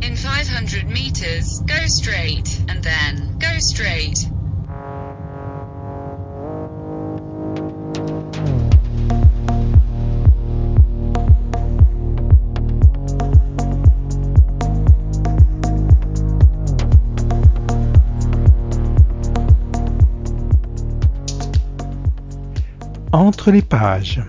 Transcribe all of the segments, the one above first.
In 500 meters, go straight, and then go straight. Entre les pages.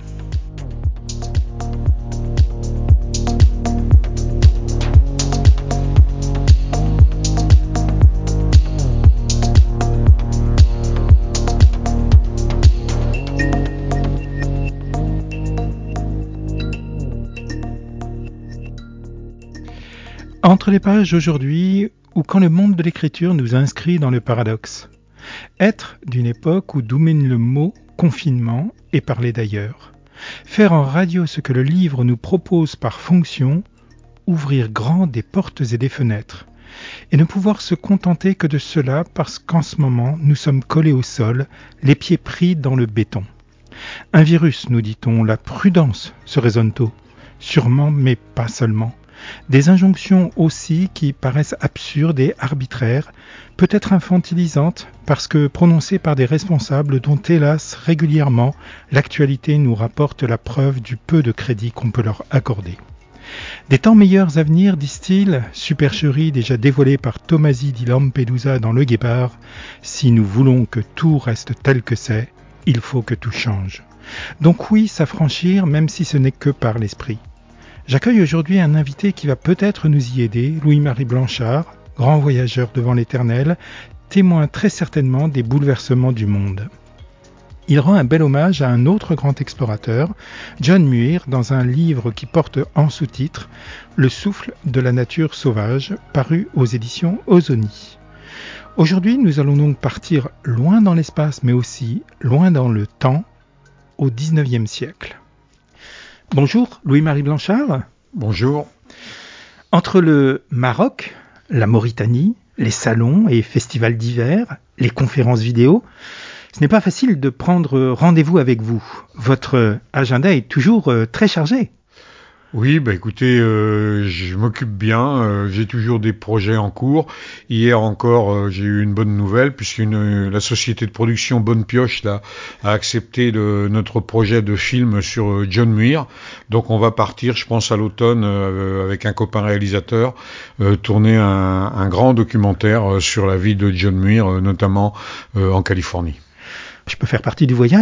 Entre les pages aujourd'hui, ou quand le monde de l'écriture nous inscrit dans le paradoxe. Être d'une époque où domine le mot confinement et parler d'ailleurs. Faire en radio ce que le livre nous propose par fonction, ouvrir grand des portes et des fenêtres. Et ne pouvoir se contenter que de cela parce qu'en ce moment, nous sommes collés au sol, les pieds pris dans le béton. Un virus, nous dit-on, la prudence se résonne tôt. Sûrement, mais pas seulement. Des injonctions aussi qui paraissent absurdes et arbitraires, peut-être infantilisantes parce que prononcées par des responsables dont hélas régulièrement l'actualité nous rapporte la preuve du peu de crédit qu'on peut leur accorder. Des temps meilleurs à venir, disent-ils, supercherie déjà dévoilée par Tomasi di Lampedusa dans Le Guépard, si nous voulons que tout reste tel que c'est, il faut que tout change. Donc oui, s'affranchir même si ce n'est que par l'esprit. J'accueille aujourd'hui un invité qui va peut-être nous y aider, Louis-Marie Blanchard, grand voyageur devant l'éternel, témoin très certainement des bouleversements du monde. Il rend un bel hommage à un autre grand explorateur, John Muir, dans un livre qui porte en sous-titre « Le souffle de la nature sauvage », paru aux éditions Ozoni. Aujourd'hui, nous allons donc partir loin dans l'espace, mais aussi loin dans le temps, au XIXe siècle. Bonjour, Louis-Marie Blanchard. Bonjour. Entre le Maroc, la Mauritanie, les salons et festivals d'hiver, les conférences vidéo, ce n'est pas facile de prendre rendez-vous avec vous. Votre agenda est toujours très chargé. Oui, écoutez, je m'occupe bien, j'ai toujours des projets en cours. Hier encore, j'ai eu une bonne nouvelle puisque la société de production Bonne Pioche là, a accepté notre projet de film sur John Muir. Donc on va partir, je pense, à l'automne avec un copain réalisateur, tourner un grand documentaire sur la vie de John Muir, notamment en Californie. Je peux faire partie du voyage ?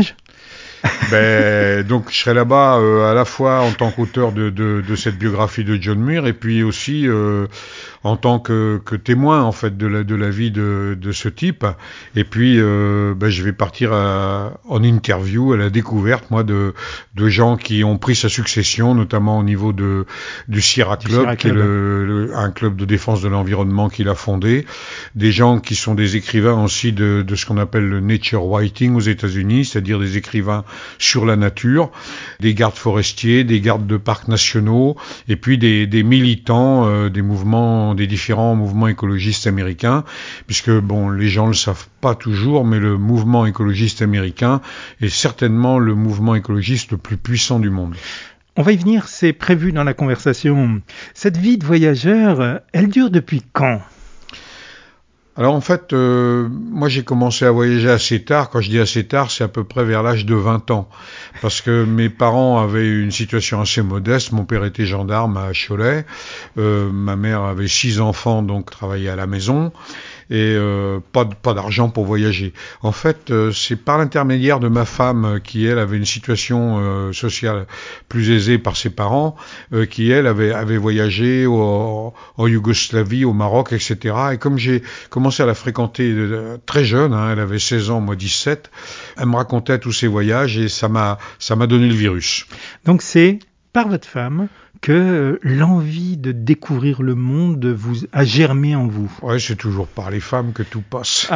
Donc je serai là-bas à la fois en tant qu'auteur de cette biographie de John Muir et puis aussi en tant que témoin en fait de la vie de ce type. Et puis je vais partir en interview à la découverte moi de gens qui ont pris sa succession, notamment au niveau du Sierra Club, qui est un club de défense de l'environnement qu'il a fondé, des gens qui sont des écrivains aussi de ce qu'on appelle le nature writing aux États-Unis, c'est-à-dire des écrivains sur la nature, des gardes forestiers, des gardes de parcs nationaux, et puis des militants des différents mouvements écologistes américains, puisque les gens le savent pas toujours, mais le mouvement écologiste américain est certainement le mouvement écologiste le plus puissant du monde. On va y venir, c'est prévu dans la conversation. Cette vie de voyageur, elle dure depuis quand ? Alors en fait, moi j'ai commencé à voyager assez tard. Quand je dis assez tard, c'est à peu près vers l'âge de 20 ans. Parce que mes parents avaient une situation assez modeste. Mon père était gendarme à Cholet. Ma mère avait 6 enfants, donc travaillait à la maison. Et pas d'argent pour voyager. En fait, c'est par l'intermédiaire de ma femme qui, elle, avait une situation sociale plus aisée par ses parents, qui, elle, avait voyagé en Yougoslavie, au Maroc, etc. Et comme j'ai commencé à la fréquenter très jeune, elle avait 16 ans, moi 17, elle me racontait tous ses voyages et ça m'a donné le virus. Donc c'est par votre femme que l'envie de découvrir le monde vous a germé en vous. Ouais, c'est toujours par les femmes que tout passe.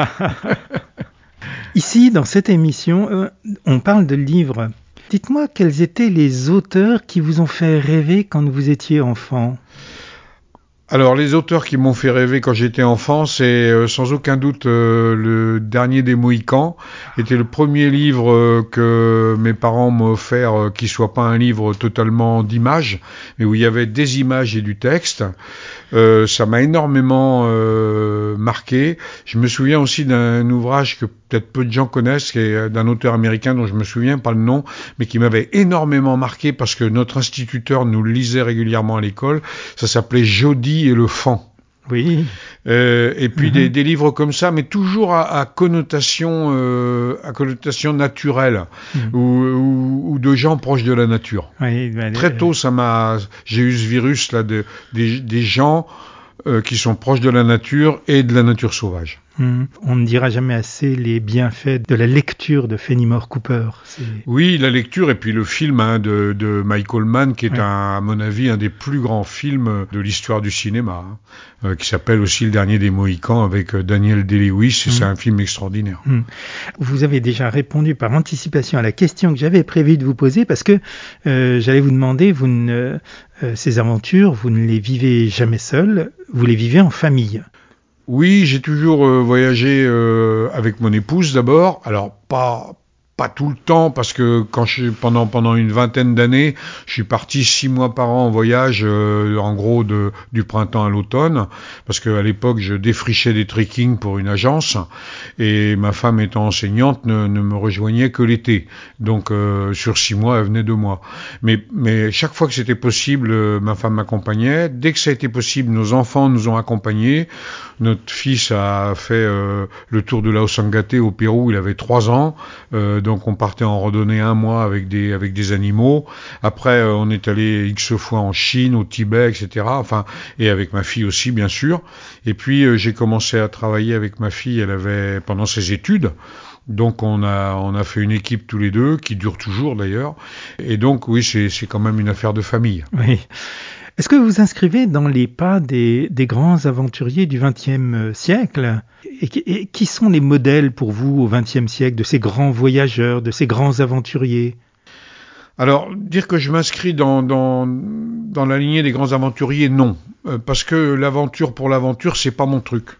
Ici, dans cette émission, on parle de livres. Dites-moi quels étaient les auteurs qui vous ont fait rêver quand vous étiez enfant ? Alors, les auteurs qui m'ont fait rêver quand j'étais enfant, c'est sans aucun doute le dernier des Mohicans. Était le premier livre que mes parents m'ont offert, qui soit pas un livre totalement d'images, mais où il y avait des images et du texte. Ça m'a énormément marqué. Je me souviens aussi d'un ouvrage que peut-être peu de gens connaissent, qui est d'un auteur américain dont je me souviens pas le nom, mais qui m'avait énormément marqué parce que notre instituteur nous le lisait régulièrement à l'école. Ça s'appelait Jody et le Fan. Oui. Et puis des livres comme ça, mais toujours à connotation naturelle, ou de gens proches de la nature. Oui, Très tôt, j'ai eu ce virus là des gens qui sont proches de la nature et de la nature sauvage. On ne dira jamais assez les bienfaits de la lecture de Fenimore Cooper. Oui, la lecture et puis le film de Michael Mann, qui est à mon avis un des plus grands films de l'histoire du cinéma, qui s'appelle aussi Le Dernier des Mohicans avec Daniel Day-Lewis, et c'est un film extraordinaire. Vous avez déjà répondu par anticipation à la question que j'avais prévu de vous poser, parce que j'allais vous demander, ces aventures, vous ne les vivez jamais seul, vous les vivez en famille. Oui, j'ai toujours voyagé avec mon épouse d'abord. Alors pas tout le temps, parce que pendant une vingtaine d'années, je suis parti 6 mois par an en voyage, en gros du printemps à l'automne, parce qu'à l'époque je défrichais des trekking pour une agence, et ma femme étant enseignante ne me rejoignait que l'été. Donc sur 6 mois, elle venait 2 mois. Mais chaque fois que c'était possible, ma femme m'accompagnait. Dès que ça a été possible, nos enfants nous ont accompagnés. Notre fils a fait le tour de Laosangate au Pérou, il avait 3 ans. Donc on partait en randonnée 1 mois avec des animaux. Après on est allé X fois en Chine, au Tibet, etc. Enfin, et avec ma fille aussi bien sûr. Et puis j'ai commencé à travailler avec ma fille. Elle avait pendant ses études. Donc on a fait une équipe tous les deux qui dure toujours d'ailleurs. Et donc oui, c'est quand même une affaire de famille. Oui. Est-ce que vous vous inscrivez dans les pas des grands aventuriers du XXe siècle ? Et qui sont les modèles pour vous au XXe siècle de ces grands voyageurs, de ces grands aventuriers ? Alors, dire que je m'inscris dans la lignée des grands aventuriers, non. Parce que l'aventure pour l'aventure, c'est pas mon truc.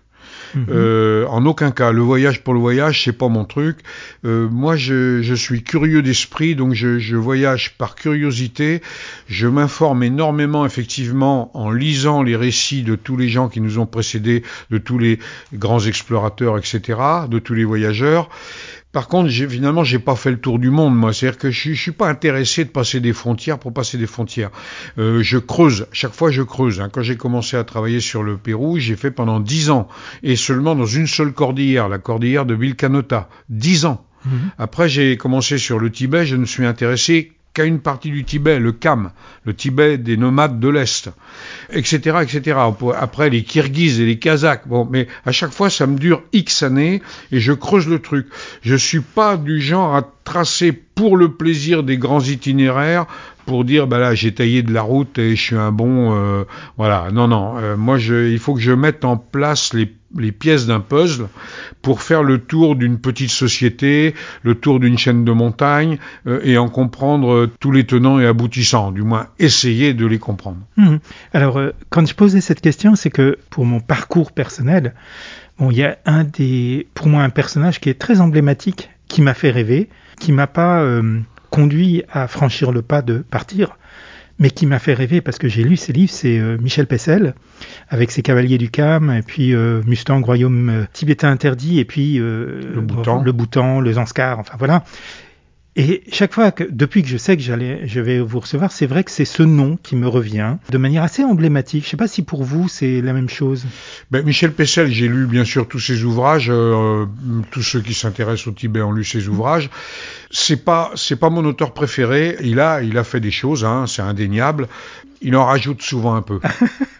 En aucun cas, le voyage pour le voyage, c'est pas mon truc. Moi, je suis curieux d'esprit, donc je voyage par curiosité. Je m'informe énormément, effectivement, en lisant les récits de tous les gens qui nous ont précédés, de tous les grands explorateurs, etc., de tous les voyageurs. Par contre, finalement, j'ai pas fait le tour du monde, moi. C'est-à-dire que je suis pas intéressé de passer des frontières pour passer des frontières. Je creuse. Chaque fois, je creuse. Quand j'ai commencé à travailler sur le Pérou, j'ai fait pendant 10 ans. Et seulement dans une seule cordillère, la cordillère de Vilcanota. 10 ans. Après, j'ai commencé sur le Tibet. Je ne me suis intéressé qu'à une partie du Tibet, le Kham, le Tibet des nomades de l'Est, etc., etc. Après, les Kirghizes et les Kazakhs. Bon, mais à chaque fois, ça me dure X années et je creuse le truc. Je suis pas du genre à tracer pour le plaisir des grands itinéraires pour dire, bah là, j'ai taillé de la route et je suis un bon, voilà. Non. Moi, il faut que je mette en place les pièces d'un puzzle pour faire le tour d'une petite société, le tour d'une chaîne de montagnes, et en comprendre tous les tenants et aboutissants, du moins essayer de les comprendre. Alors, quand je posais cette question, c'est que pour mon parcours personnel, il y a pour moi un personnage qui est très emblématique, qui m'a fait rêver, qui m'a pas conduit à franchir le pas de partir, mais qui m'a fait rêver parce que j'ai lu ses livres, c'est Michel Pessel, avec ses Cavaliers du Kham, et puis Mustang, Royaume tibétain interdit, et puis le Bhoutan, le Zanskar, enfin voilà. Et chaque fois depuis que je sais que je vais vous recevoir, c'est vrai que c'est ce nom qui me revient de manière assez emblématique. Je ne sais pas si pour vous c'est la même chose. Michel Pessel, j'ai lu bien sûr tous ses ouvrages. Tous ceux qui s'intéressent au Tibet ont lu ses ouvrages. C'est pas mon auteur préféré. Il a fait des choses, hein, c'est indéniable. Il en rajoute souvent un peu.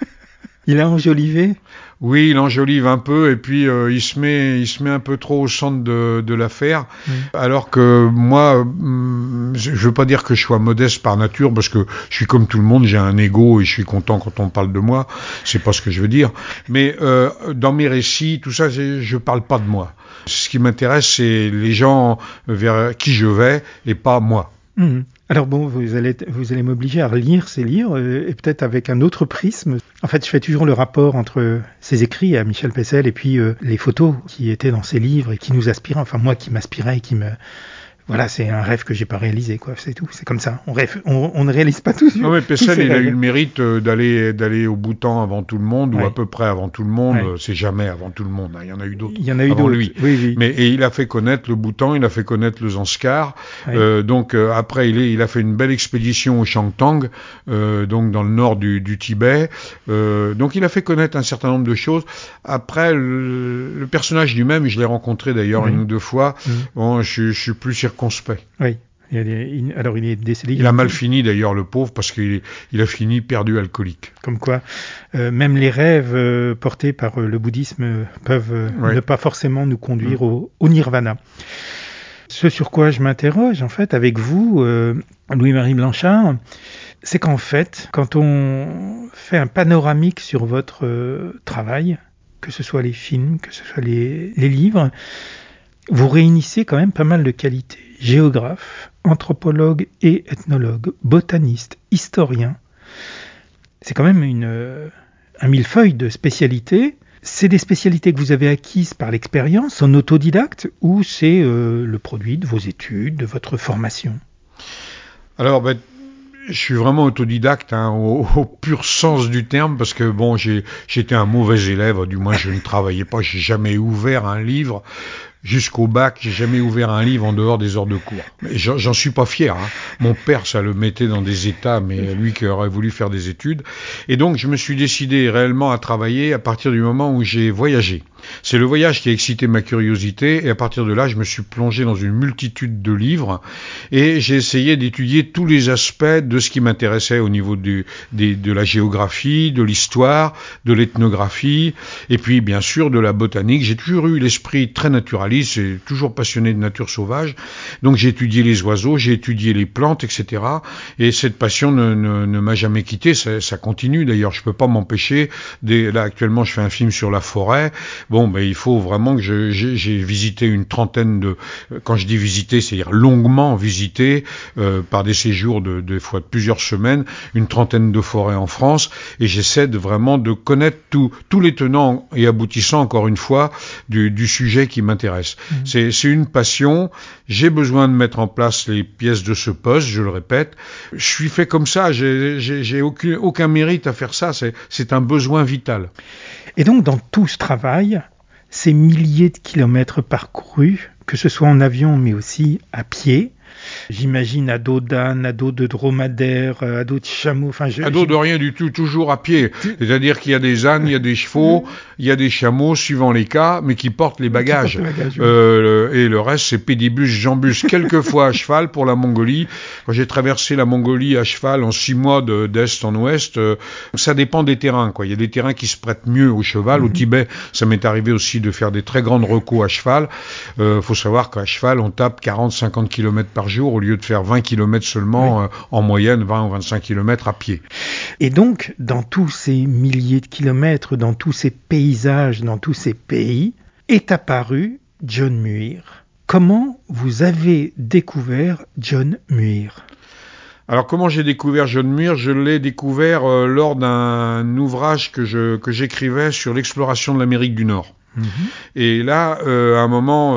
Il a enjolivé ? Oui, il enjolive un peu et puis il se met un peu trop au centre de l'affaire. Alors que moi, je veux pas dire que je sois modeste par nature parce que je suis comme tout le monde, j'ai un ego et je suis content quand on parle de moi. C'est pas ce que je veux dire. Mais dans mes récits, tout ça, je parle pas de moi. Ce qui m'intéresse, c'est les gens vers qui je vais et pas moi. Alors bon, vous allez m'obliger à relire ces livres et peut-être avec un autre prisme. En fait, je fais toujours le rapport entre ses écrits à Michel Pessel et puis les photos qui étaient dans ses livres et qui nous aspiraient, enfin moi qui m'aspirais et qui me... Voilà, c'est un rêve que j'ai pas réalisé, quoi. C'est tout. C'est comme ça. On ne réalise pas tous. Non mais Pessel, il a eu rêves. le mérite d'aller au Bhoutan avant tout le monde, ou à peu près avant tout le monde. C'est jamais avant tout le monde. Il y en a eu d'autres avant lui. Oui. Et il a fait connaître le Bhoutan, il a fait connaître le Zanskar. Donc après, il a fait une belle expédition au Changtang, donc dans le nord du Tibet. Donc il a fait connaître un certain nombre de choses. Après, le personnage lui-même, je l'ai rencontré d'ailleurs une ou deux fois. Bon, je suis plus circonspect. Oui. Alors il est décédé. Il a mal fini d'ailleurs, le pauvre, parce qu'il a fini perdu alcoolique. Comme quoi, même les rêves portés par le bouddhisme peuvent ne pas forcément nous conduire au nirvana. Ce sur quoi je m'interroge en fait avec vous, Louis-Marie Blanchard, c'est qu'en fait, quand on fait un panoramique sur votre travail, que ce soit les films, que ce soit les livres, vous réunissez quand même pas mal de qualités. Géographe, anthropologue et ethnologue, botaniste, historien. C'est quand même un millefeuille de spécialités. C'est des spécialités que vous avez acquises par l'expérience, en autodidacte, ou c'est le produit de vos études, de votre formation? Alors, je suis vraiment autodidacte, au pur sens du terme, parce que bon, j'étais un mauvais élève, du moins je ne travaillais pas, j'ai jamais ouvert un livre. Jusqu'au bac, j'ai jamais ouvert un livre en dehors des heures de cours. Mais j'en suis pas fier. Mon père, ça le mettait dans des états, mais lui qui aurait voulu faire des études. Et donc, je me suis décidé réellement à travailler à partir du moment où j'ai voyagé. C'est le voyage qui a excité ma curiosité, et à partir de là, je me suis plongé dans une multitude de livres, et j'ai essayé d'étudier tous les aspects de ce qui m'intéressait au niveau de la géographie, de l'histoire, de l'ethnographie, et puis bien sûr de la botanique. J'ai toujours eu l'esprit très naturaliste, j'ai toujours passionné de nature sauvage, donc j'ai étudié les oiseaux, j'ai étudié les plantes, etc. Et cette passion ne m'a jamais quitté, ça continue d'ailleurs, je peux pas m'empêcher. Là actuellement, je fais un film sur la forêt. Bon, il faut vraiment que j'ai visité une trentaine de... Quand je dis visiter, c'est-à-dire longuement visité, par des séjours des fois de plusieurs semaines, une trentaine de forêts en France, et j'essaie vraiment de connaître tous les tenants et aboutissants, encore une fois, du sujet qui m'intéresse. C'est une passion, j'ai besoin de mettre en place les pièces de ce poste, je le répète. Je suis fait comme ça, j'ai aucun mérite à faire ça, c'est un besoin vital. Et donc, dans tout ce travail, ces milliers de kilomètres parcourus, que ce soit en avion, mais aussi à pied, j'imagine à dos d'âne, à dos de dromadaire, à dos de chameau. À dos de rien du tout, toujours à pied. C'est-à-dire qu'il y a des ânes, il y a des chevaux, il y a des chameaux, suivant les cas, mais qui portent les bagages. Et le reste, c'est pédibus, jambus. Quelquefois à cheval pour la Mongolie. Quand j'ai traversé la Mongolie à cheval en 6 mois d'est en ouest, ça dépend des terrains, quoi. Il y a des terrains qui se prêtent mieux au cheval. Au Tibet, ça m'est arrivé aussi de faire des très grandes recos à cheval. Faut savoir qu'à cheval, on tape 40-50 km par jour au lieu de faire 20 km seulement, en moyenne 20 ou 25 km à pied. Et donc, dans tous ces milliers de kilomètres, dans tous ces paysages, dans tous ces pays, est apparu John Muir. Comment vous avez découvert John Muir ? Alors comment j'ai découvert John Muir ? Je l'ai découvert lors d'un ouvrage que j'écrivais sur l'exploration de l'Amérique du Nord. Et là, à un moment,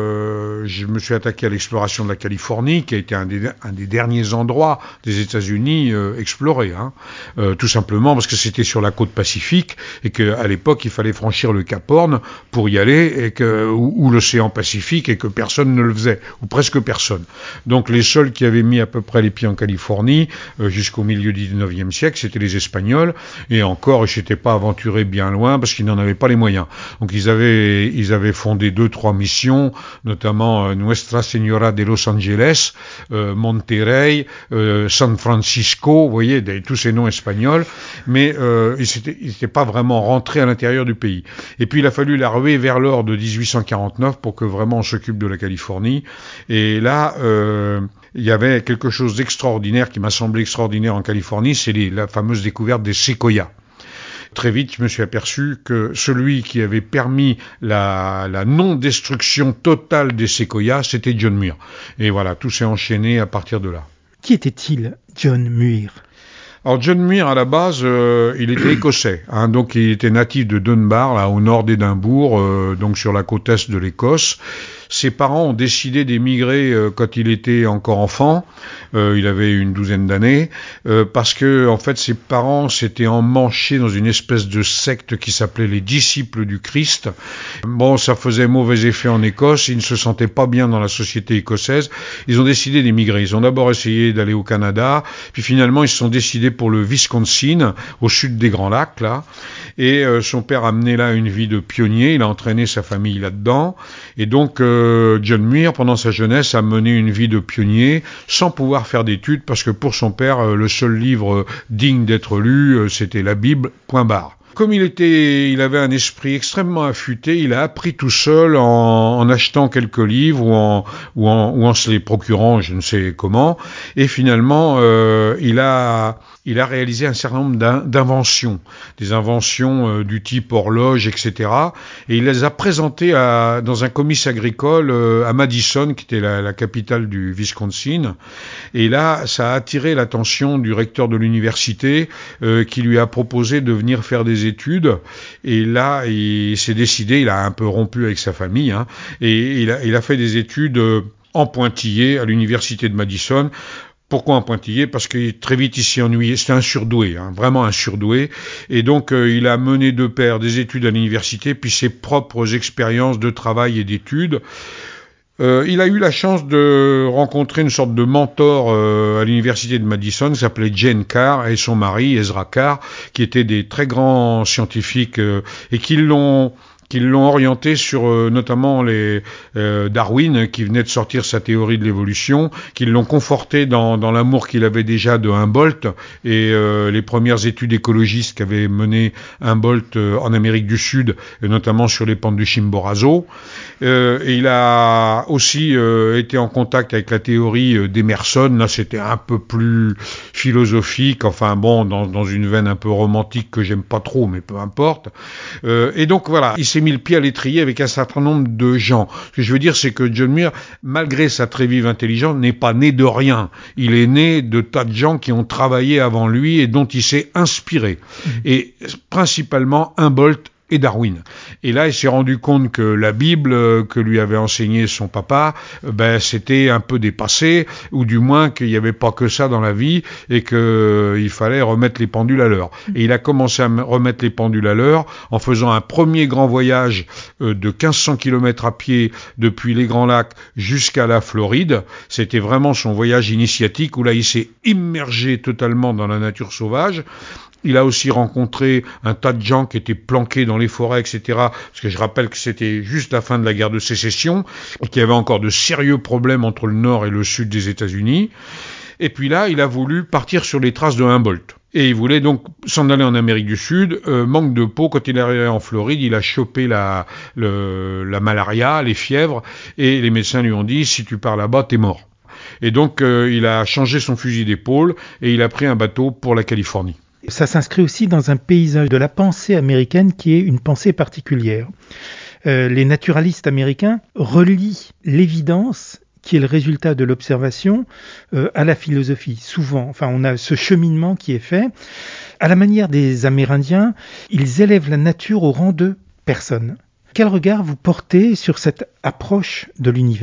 je me suis attaqué à l'exploration de la Californie, qui a été un des derniers endroits des États-Unis explorés, tout simplement parce que c'était sur la côte Pacifique et qu'à l'époque il fallait franchir le Cap Horn pour y aller, ou l'océan Pacifique, et que personne ne le faisait, ou presque personne. Donc les seuls qui avaient mis à peu près les pieds en Californie jusqu'au milieu du 19e siècle, c'était les Espagnols, et encore ils s'étaient pas aventurés bien loin parce qu'ils n'en avaient pas les moyens. Donc ils avaient fondé 2-3 missions, notamment Nuestra Señora de Los Angeles, Monterrey, San Francisco, vous voyez, tous ces noms espagnols, mais ils n'étaient pas vraiment rentrés à l'intérieur du pays. Et puis il a fallu la ruée vers l'or de 1849 pour que vraiment on s'occupe de la Californie. Et là, il y avait quelque chose d'extraordinaire qui m'a semblé extraordinaire en Californie, c'est la fameuse découverte des séquoias. Très vite, je me suis aperçu que celui qui avait permis la non-destruction totale des séquoias, c'était John Muir. Et voilà, tout s'est enchaîné à partir de là. Qui était-il, John Muir ? Alors John Muir, à la base, il était écossais, hein, donc il était natif de Dunbar, là, au nord d'Édimbourg, donc sur la côte est de l'Écosse. Ses parents ont décidé d'émigrer quand il était encore enfant, il avait une douzaine d'années, parce que en fait ses parents s'étaient emmanchés dans une espèce de secte qui s'appelait les Disciples du Christ. Bon, ça faisait mauvais effet en Écosse, ils ne se sentaient pas bien dans la société écossaise, ils ont décidé d'émigrer. Ils ont d'abord essayé d'aller au Canada, puis finalement ils se sont décidés pour le Wisconsin, au sud des Grands Lacs, là, et son père a mené là une vie de pionnier, il a entraîné sa famille là-dedans, et donc John Muir, pendant sa jeunesse, a mené une vie de pionnier sans pouvoir faire d'études parce que pour son père, le seul livre digne d'être lu, c'était la Bible, point barre. Comme il avait un esprit extrêmement affûté, il a appris tout seul en achetant quelques livres ou en se les procurant, je ne sais comment. Et finalement, il a réalisé un certain nombre d'inventions, des inventions du type horloge, etc. Et il les a présentées dans un comice agricole à Madison, qui était la capitale du Wisconsin. Et là, ça a attiré l'attention du recteur de l'université, qui lui a proposé de venir faire des études. Et là, il s'est décidé, il a un peu rompu avec sa famille, hein, et il a fait des études en pointillé à l'université de Madison. Pourquoi en pointillé ? Parce que très vite il s'est ennuyé. C'était un surdoué, hein, vraiment un surdoué. Et donc il a mené de pair des études à l'université, puis ses propres expériences de travail et d'études. Il a eu la chance de rencontrer une sorte de mentor à l'université de Madison qui s'appelait Jane Carr et son mari Ezra Carr, qui étaient des très grands scientifiques et qui l'ont orienté sur notamment Darwin, qui venait de sortir sa théorie de l'évolution, qui l'ont conforté dans l'amour qu'il avait déjà de Humboldt et les premières études écologistes qu'avait mené Humboldt en Amérique du Sud, et notamment sur les pentes du Chimborazo. Et il a aussi été en contact avec la théorie d'Emerson. Là, c'était un peu plus philosophique, enfin bon, dans une veine un peu romantique que j'aime pas trop, mais peu importe. Et donc voilà, il s'est mis le pied à l'étrier avec un certain nombre de gens. Ce que je veux dire, c'est que John Muir, malgré sa très vive intelligence, n'est pas né de rien. Il est né de tas de gens qui ont travaillé avant lui et dont il s'est inspiré. Et principalement Humboldt et Darwin. Et là, il s'est rendu compte que la Bible que lui avait enseignée son papa, c'était un peu dépassé, ou du moins qu'il n'y avait pas que ça dans la vie, et qu'il fallait remettre les pendules à l'heure. Et il a commencé à remettre les pendules à l'heure en faisant un premier grand voyage de 1500 km à pied depuis les Grands Lacs jusqu'à la Floride. C'était vraiment son voyage initiatique, où là, il s'est immergé totalement dans la nature sauvage. Il a aussi rencontré un tas de gens qui étaient planqués dans les forêts, etc. Parce que je rappelle que c'était juste la fin de la guerre de sécession et qu'il y avait encore de sérieux problèmes entre le nord et le sud des États-Unis. Et puis là, il a voulu partir sur les traces de Humboldt. Et il voulait donc s'en aller en Amérique du Sud. Manque de peau, quand il est arrivé en Floride, il a chopé la malaria, les fièvres, et les médecins lui ont dit « si tu pars là-bas, t'es mort ». Et donc il a changé son fusil d'épaule et il a pris un bateau pour la Californie. Ça s'inscrit aussi dans un paysage de la pensée américaine qui est une pensée particulière. Les naturalistes américains relient l'évidence qui est le résultat de l'observation à la philosophie. Souvent, enfin, on a ce cheminement qui est fait. À la manière des Amérindiens, ils élèvent la nature au rang de personne. Quel regard vous portez sur cette approche de l'univers ?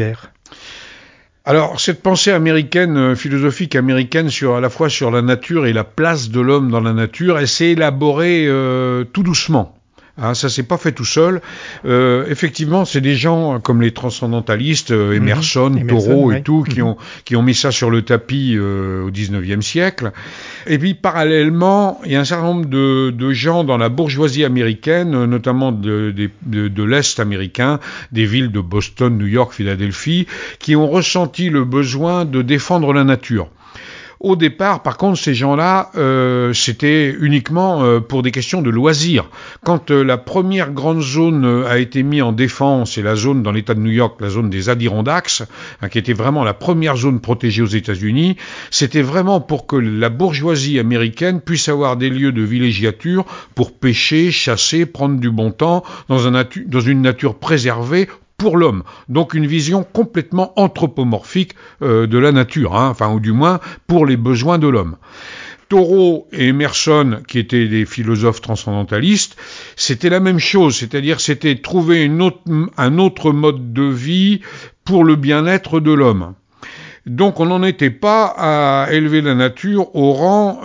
Alors, cette pensée américaine, philosophique américaine à la fois sur la nature et la place de l'homme dans la nature, elle s'est élaborée tout doucement. Hein, ça s'est pas fait tout seul. Effectivement, c'est des gens comme les transcendantalistes, Emerson, Thoreau et tout, qui ont mis ça sur le tapis au 19e siècle. Et puis, parallèlement, il y a un certain nombre de gens dans la bourgeoisie américaine, notamment de l'Est américain, des villes de Boston, New York, Philadelphie, qui ont ressenti le besoin de défendre la nature. Au départ, par contre, ces gens-là, c'était uniquement pour des questions de loisirs. Quand la première grande zone a été mise en défense, c'est la zone dans l'État de New York, la zone des Adirondacks, qui était vraiment la première zone protégée aux États-Unis, c'était vraiment pour que la bourgeoisie américaine puisse avoir des lieux de villégiature pour pêcher, chasser, prendre du bon temps dans une nature préservée pour l'homme. Donc une vision complètement anthropomorphique de la nature, hein, enfin ou du moins pour les besoins de l'homme. Thoreau et Emerson, qui étaient des philosophes transcendantalistes, c'était la même chose, c'est-à-dire c'était trouver un autre mode de vie pour le bien-être de l'homme. Donc on n'en était pas à élever la nature au rang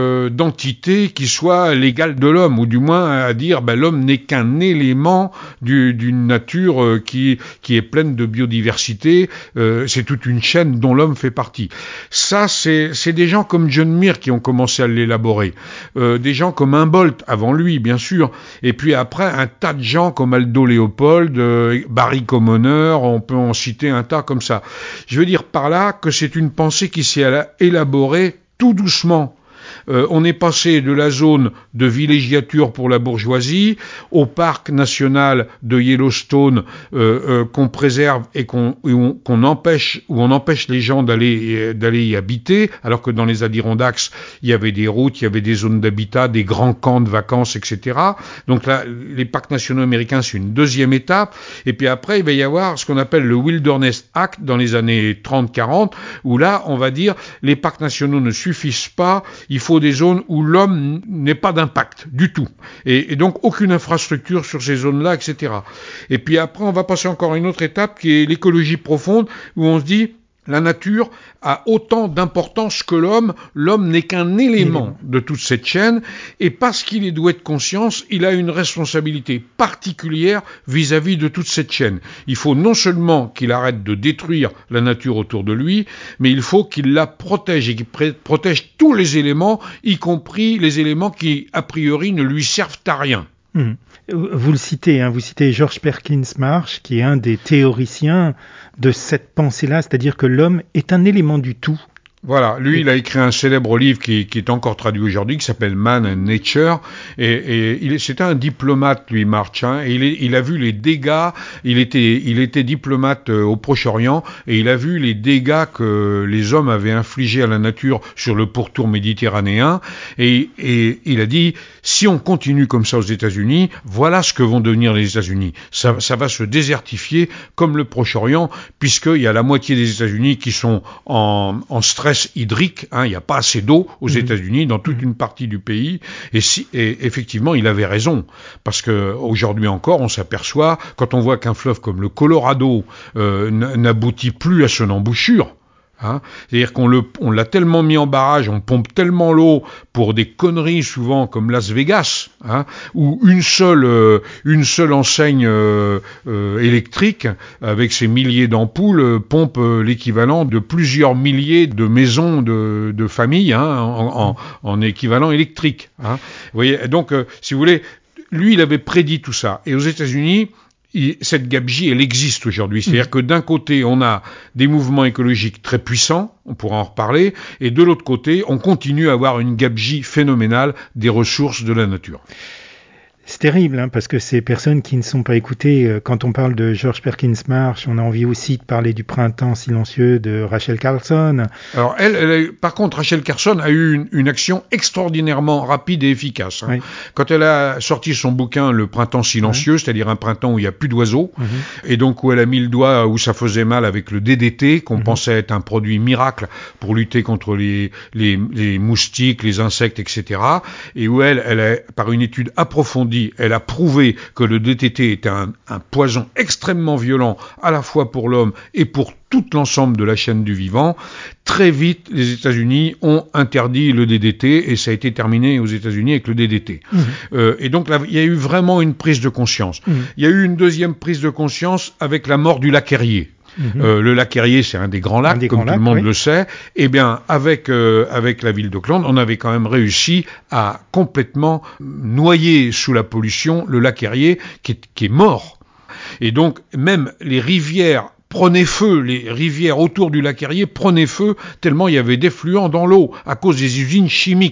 d'entité qui soit l'égale de l'homme, ou du moins à dire l'homme n'est qu'un élément d'une nature qui est pleine de biodiversité, c'est toute une chaîne dont l'homme fait partie. Ça, c'est des gens comme John Muir qui ont commencé à l'élaborer, des gens comme Humboldt avant lui, bien sûr, et puis après un tas de gens comme Aldo Leopold, Barry Commoner, on peut en citer un tas comme ça. Je veux dire par là que c'est une pensée qui s'est élaborée tout doucement. On est passé de la zone de villégiature pour la bourgeoisie au parc national de Yellowstone qu'on préserve et qu'on empêche, où on empêche les gens d'aller y habiter, alors que dans les Adirondacks il y avait des routes, il y avait des zones d'habitat, des grands camps de vacances, etc. Donc là, les parcs nationaux américains, c'est une deuxième étape. Et puis après, il va y avoir ce qu'on appelle le Wilderness Act dans les années 30-40, où là, on va dire, les parcs nationaux ne suffisent pas, il faut des zones où l'homme n'ait pas d'impact du tout. Et donc aucune infrastructure sur ces zones-là, etc. Et puis après, on va passer encore à une autre étape qui est l'écologie profonde, où on se dit la nature a autant d'importance que l'homme. L'homme n'est qu'un élément de toute cette chaîne, et parce qu'il est doué de conscience, il a une responsabilité particulière vis-à-vis de toute cette chaîne. Il faut non seulement qu'il arrête de détruire la nature autour de lui, mais il faut qu'il la protège et qu'il protège tous les éléments, y compris les éléments qui, a priori, ne lui servent à rien. Vous le citez, vous citez George Perkins Marsh, qui est un des théoriciens de cette pensée-là, c'est-à-dire que l'homme est un élément du tout. Voilà, lui, il a écrit un célèbre livre qui est encore traduit aujourd'hui, qui s'appelle Man and Nature, et c'était un diplomate, lui, March, et il a vu les dégâts, il était diplomate au Proche-Orient, et il a vu les dégâts que les hommes avaient infligés à la nature sur le pourtour méditerranéen, et il a dit, si on continue comme ça aux États-Unis, voilà ce que vont devenir les États-Unis. Ça va se désertifier comme le Proche-Orient, puisqu'il y a la moitié des États-Unis qui sont en stress hydrique, il n'y a pas assez d'eau aux États-Unis dans toute une partie du pays, et effectivement il avait raison, parce que aujourd'hui encore on s'aperçoit, quand on voit qu'un fleuve comme le Colorado n'aboutit plus à son embouchure, c'est-à-dire qu'on l'a tellement mis en barrage, on pompe tellement l'eau pour des conneries souvent comme Las Vegas, où une seule enseigne électrique avec ses milliers d'ampoules pompe l'équivalent de plusieurs milliers de maisons de familles en équivalent électrique. Vous voyez, donc si vous voulez, lui il avait prédit tout ça. Et aux États-Unis, cette gabegie, elle existe aujourd'hui. C'est-à-dire que d'un côté, on a des mouvements écologiques très puissants, on pourra en reparler, et de l'autre côté, on continue à avoir une gabegie phénoménale des ressources de la nature. C'est terrible, parce que ces personnes qui ne sont pas écoutées, quand on parle de George Perkins Marsh, on a envie aussi de parler du printemps silencieux de Rachel Carson. Alors par contre, Rachel Carson a eu une action extraordinairement rapide et efficace. Oui. Quand elle a sorti son bouquin Le printemps silencieux, c'est-à-dire un printemps où il n'y a plus d'oiseaux, et donc où elle a mis le doigt où ça faisait mal avec le DDT, qu'on pensait être un produit miracle pour lutter contre les moustiques, les insectes, etc., et où elle a, par une étude approfondie, elle a prouvé que le DDT était un poison extrêmement violent à la fois pour l'homme et pour tout l'ensemble de la chaîne du vivant. Très vite, les États-Unis ont interdit le DDT et ça a été terminé aux États-Unis avec le DDT. Et donc là, il y a eu vraiment une prise de conscience. Il y a eu une deuxième prise de conscience avec la mort du lac Erie. Le lac Erie, c'est un des grands lacs, comme tout le monde le sait. Eh bien, avec la ville d'Auckland, on avait quand même réussi à complètement noyer sous la pollution le lac Erie, qui est mort. Et donc, même les rivières prenaient feu, les rivières autour du lac Erie prenaient feu, tellement il y avait d'effluents dans l'eau, à cause des usines chimiques.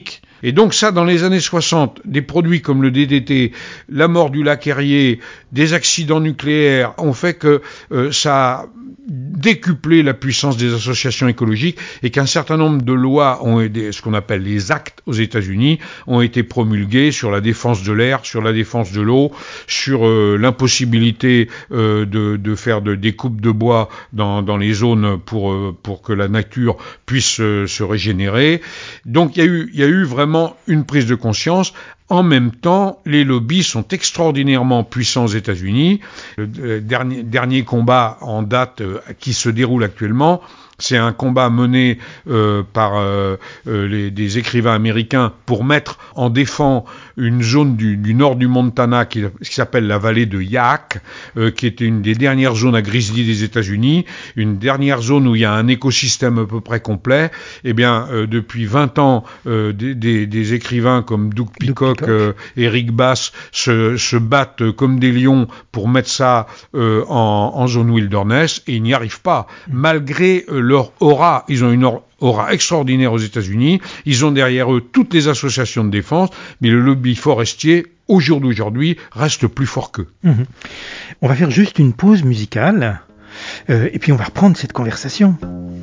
Et donc ça, dans les années 60, des produits comme le DDT, la mort du lac Erie, des accidents nucléaires ont fait que ça a décuplé la puissance des associations écologiques et qu'un certain nombre de lois ont aidé, ce qu'on appelle les actes aux États-Unis, ont été promulgués sur la défense de l'air, sur la défense de l'eau, sur l'impossibilité de faire des coupes de bois dans les zones pour que la nature puisse se régénérer. Donc il y a eu vraiment une prise de conscience. En même temps, les lobbies sont extraordinairement puissants aux États-Unis. Le dernier combat en date qui se déroule actuellement, c'est un combat mené par des écrivains américains pour mettre en défense une zone du nord du Montana qui s'appelle la vallée de Yaak, qui était une des dernières zones à grizzly des États-Unis, une dernière zone où il y a un écosystème à peu près complet. Eh bien, depuis 20 ans, des écrivains comme Doug Peacock, Eric Bass se battent comme des lions pour mettre ça en zone wilderness et ils n'y arrivent pas, malgré leur aura. Ils ont une aura extraordinaire aux États-Unis. Ils ont derrière eux toutes les associations de défense, mais le lobby forestier, au jour d'aujourd'hui, reste plus fort qu'eux. On va faire juste une pause musicale, et puis on va reprendre cette conversation.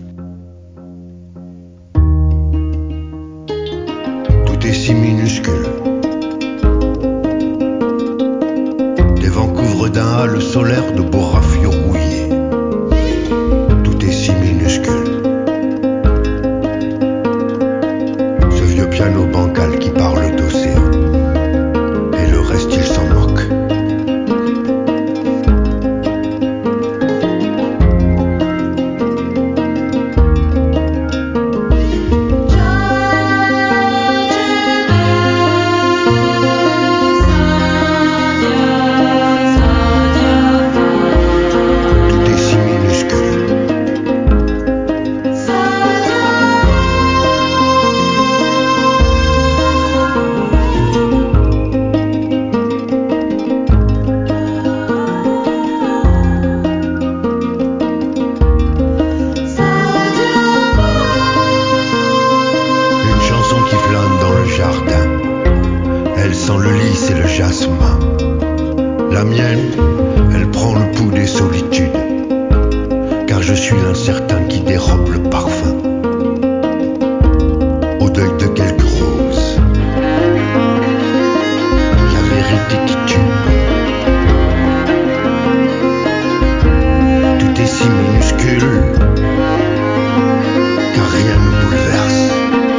Tout est si minuscule. Des vents couvrent d'un halo solaire de beaux raffiaux rouillés. Tout est si minuscule. Ce vieux piano bancal qui parle d'océan. Et le reste, il s'en moque. La mienne, elle prend le pouls des solitudes, car je suis l'incertain qui dérobe le parfum au deuil de quelques roses. La vérité qui tue. Tout est si minuscule, car rien ne bouleverse.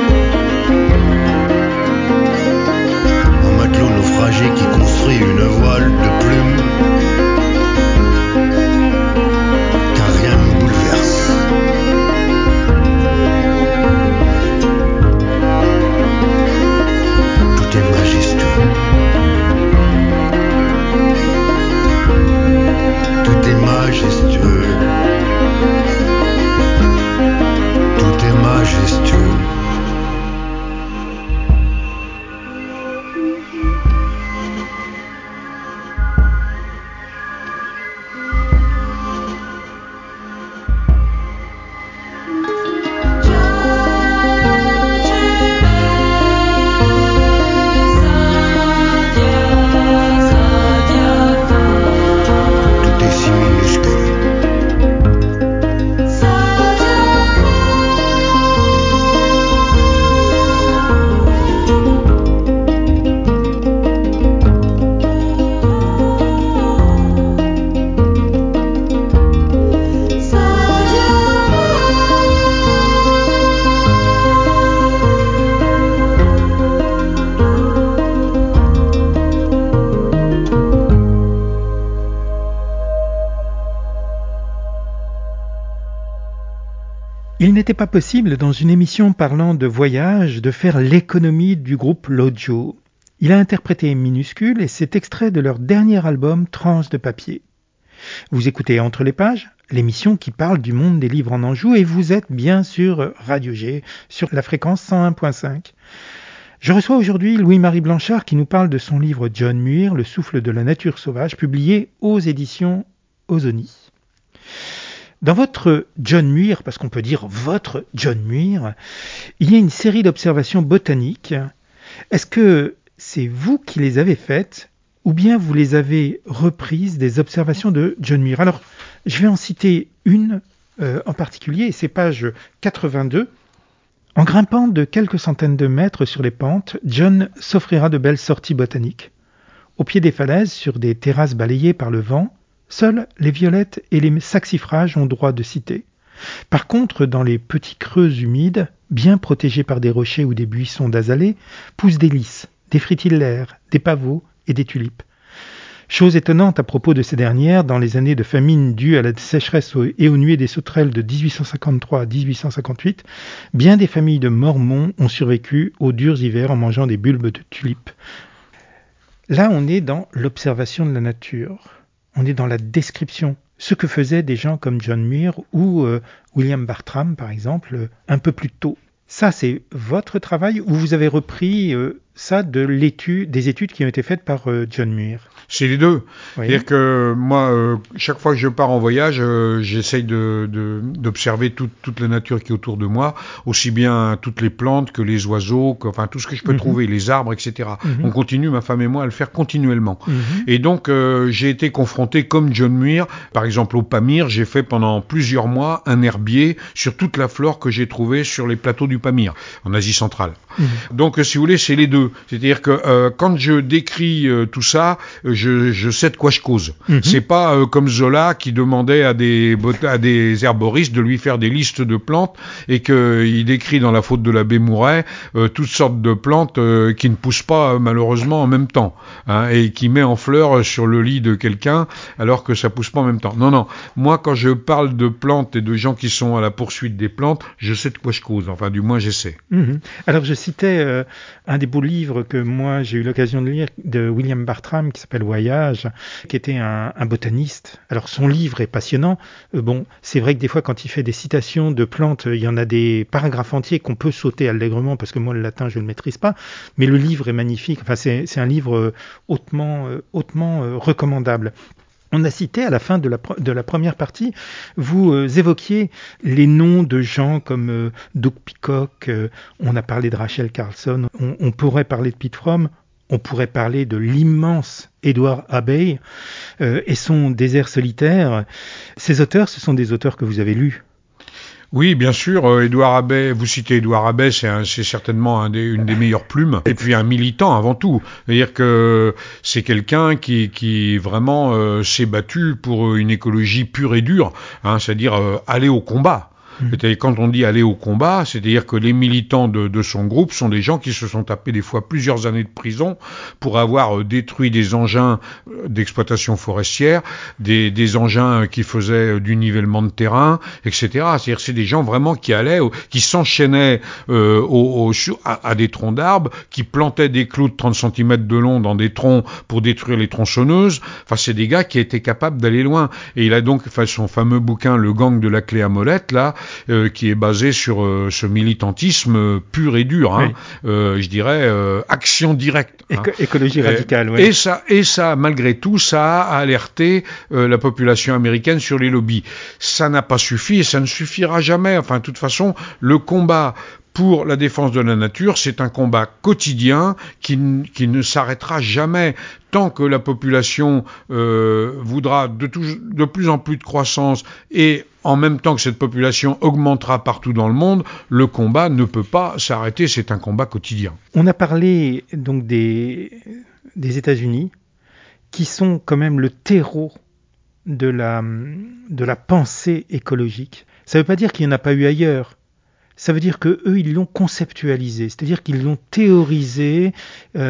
Un matelot naufragé qui construit une voile de plumes, car rien ne bouleverse. Tout est majestueux. Tout est majestueux. Tout est majestueux. Tout est si minuscule. Il n'était pas possible, dans une émission parlant de voyage, de faire l'économie du groupe Lojo. Il a interprété Minuscule et c'est extrait de leur dernier album Transe de papier. Vous écoutez Entre les pages, l'émission qui parle du monde des livres en Anjou, et vous êtes bien sur Radio G, sur la fréquence 101.5. Je reçois aujourd'hui Louis-Marie Blanchard qui nous parle de son livre John Muir, Le souffle de la nature sauvage, publié aux éditions Ozoni. Dans votre John Muir, parce qu'on peut dire votre John Muir, il y a une série d'observations botaniques Est-ce que c'est vous qui les avez faites ou bien vous les avez reprises des observations de John Muir? Alors, je vais en citer une en particulier, et c'est page 82. En grimpant de quelques centaines de mètres sur les pentes, John s'offrira de belles sorties botaniques. Au pied des falaises, sur des terrasses balayées par le vent, seules les violettes et les saxifrages ont droit de citer. Par contre, dans les petits creux humides, bien protégés par des rochers ou des buissons d'azalées, poussent des lys, des fritillaires, des pavots et des tulipes. Chose étonnante à propos de ces dernières, dans les années de famine dues à la sécheresse et aux nuées des sauterelles de 1853 à 1858, bien des familles de Mormons ont survécu aux durs hivers en mangeant des bulbes de tulipes. Là, on est dans l'observation de la nature, on est dans la description, ce que faisaient des gens comme John Muir ou William Bartram, par exemple, un peu plus tôt. Ça, c'est votre travail ou vous avez repris ça de des études qui ont été faites par John Muir? C'est les deux. Oui. C'est-à-dire que moi, chaque fois que je pars en voyage, j'essaye d'observer toute la nature qui est autour de moi, aussi bien toutes les plantes que les oiseaux, enfin tout ce que je peux trouver, les arbres, etc. On continue, ma femme et moi, à le faire continuellement. Et donc, j'ai été confronté, comme John Muir, par exemple au Pamir, j'ai fait pendant plusieurs mois un herbier sur toute la flore que j'ai trouvée sur les plateaux du Pamir, en Asie centrale. Donc, si vous voulez, c'est les deux. C'est-à-dire que quand je décris tout ça, je sais de quoi je cause. C'est pas comme Zola qui demandait à des herboristes de lui faire des listes de plantes et qu'il décrit dans La Faute de l'abbé Mouret toutes sortes de plantes qui ne poussent pas malheureusement en même temps, hein, et qui met en fleurs sur le lit de quelqu'un alors que ça pousse pas en même temps. Non. Moi, quand je parle de plantes et de gens qui sont à la poursuite des plantes, je sais de quoi je cause. Enfin, du moins, j'essaie. Alors, je citais un des beaux livres que moi j'ai eu l'occasion de lire de William Bartram qui s'appelle Voyage, qui était un botaniste. Alors son livre est passionnant. Bon, c'est vrai que des fois quand il fait des citations de plantes, il y en a des paragraphes entiers qu'on peut sauter allègrement parce que moi le latin je ne le maîtrise pas, mais le livre est magnifique. Enfin c'est un livre hautement recommandable. On a cité à la fin de la première partie, vous évoquiez les noms de gens comme Doug Peacock, on a parlé de Rachel Carlson, on pourrait parler de Pete Fromm, on pourrait parler de l'immense Edward Abbey et son désert solitaire. Ces auteurs, ce sont des auteurs que vous avez lus. Oui, bien sûr, Edward Abbey, vous citez Edward Abbey, c'est certainement une des meilleures plumes, et puis un militant avant tout. C'est-à-dire que c'est quelqu'un qui vraiment s'est battu pour une écologie pure et dure, hein, c'est-à-dire aller au combat. C'est-à-dire, quand on dit aller au combat, c'est-à-dire que les militants de son groupe sont des gens qui se sont tapés des fois plusieurs années de prison pour avoir détruit des engins d'exploitation forestière, des engins qui faisaient du nivellement de terrain, etc. C'est-à-dire c'est des gens vraiment qui allaient, qui s'enchaînaient à des troncs d'arbres, qui plantaient des clous de 30 cm de long dans des troncs pour détruire les tronçonneuses. Enfin, c'est des gars qui étaient capables d'aller loin. Et il a donc fait son fameux bouquin Le gang de la clé à molette, là, qui est basé sur ce militantisme pur et dur, hein, je dirais action directe. Écologie radicale, oui. Et ça, malgré tout, ça a alerté la population américaine sur les lobbies. Ça n'a pas suffi et ça ne suffira jamais. Enfin, de toute façon, le combat pour la défense de la nature, c'est un combat quotidien qui ne s'arrêtera jamais. Tant que la population voudra de plus en plus de croissance et en même temps que cette population augmentera partout dans le monde, le combat ne peut pas s'arrêter, c'est un combat quotidien. On a parlé donc des États-Unis, qui sont quand même le terreau de la pensée écologique. Ça ne veut pas dire qu'il n'y en a pas eu ailleurs. Ça veut dire qu'eux, ils l'ont conceptualisé, c'est-à-dire qu'ils l'ont théorisé, il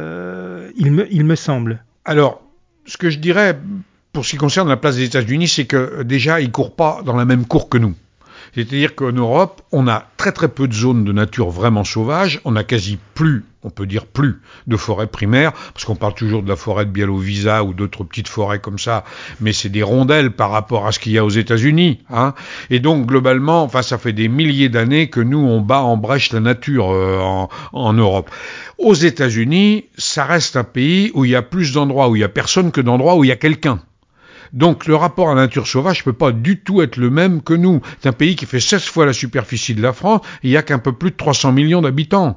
me semble. Alors, ce que je dirais, pour ce qui concerne la place des États-Unis, c'est que déjà, ils courent pas dans la même cour que nous. C'est-à-dire qu'en Europe, on a très très peu de zones de nature vraiment sauvage, on a quasi plus, on peut dire plus, de forêts primaires, parce qu'on parle toujours de la forêt de Bialovisa ou d'autres petites forêts comme ça, mais c'est des rondelles par rapport à ce qu'il y a aux États-Unis, hein. Et donc globalement, enfin ça fait des milliers d'années que nous on bat en brèche la nature en Europe. Aux États-Unis, ça reste un pays où il y a plus d'endroits où il y a personne que d'endroits où il y a quelqu'un. Donc le rapport à la nature sauvage peut pas du tout être le même que nous. C'est un pays qui fait 16 fois la superficie de la France et il y a qu'un peu plus de 300 millions d'habitants.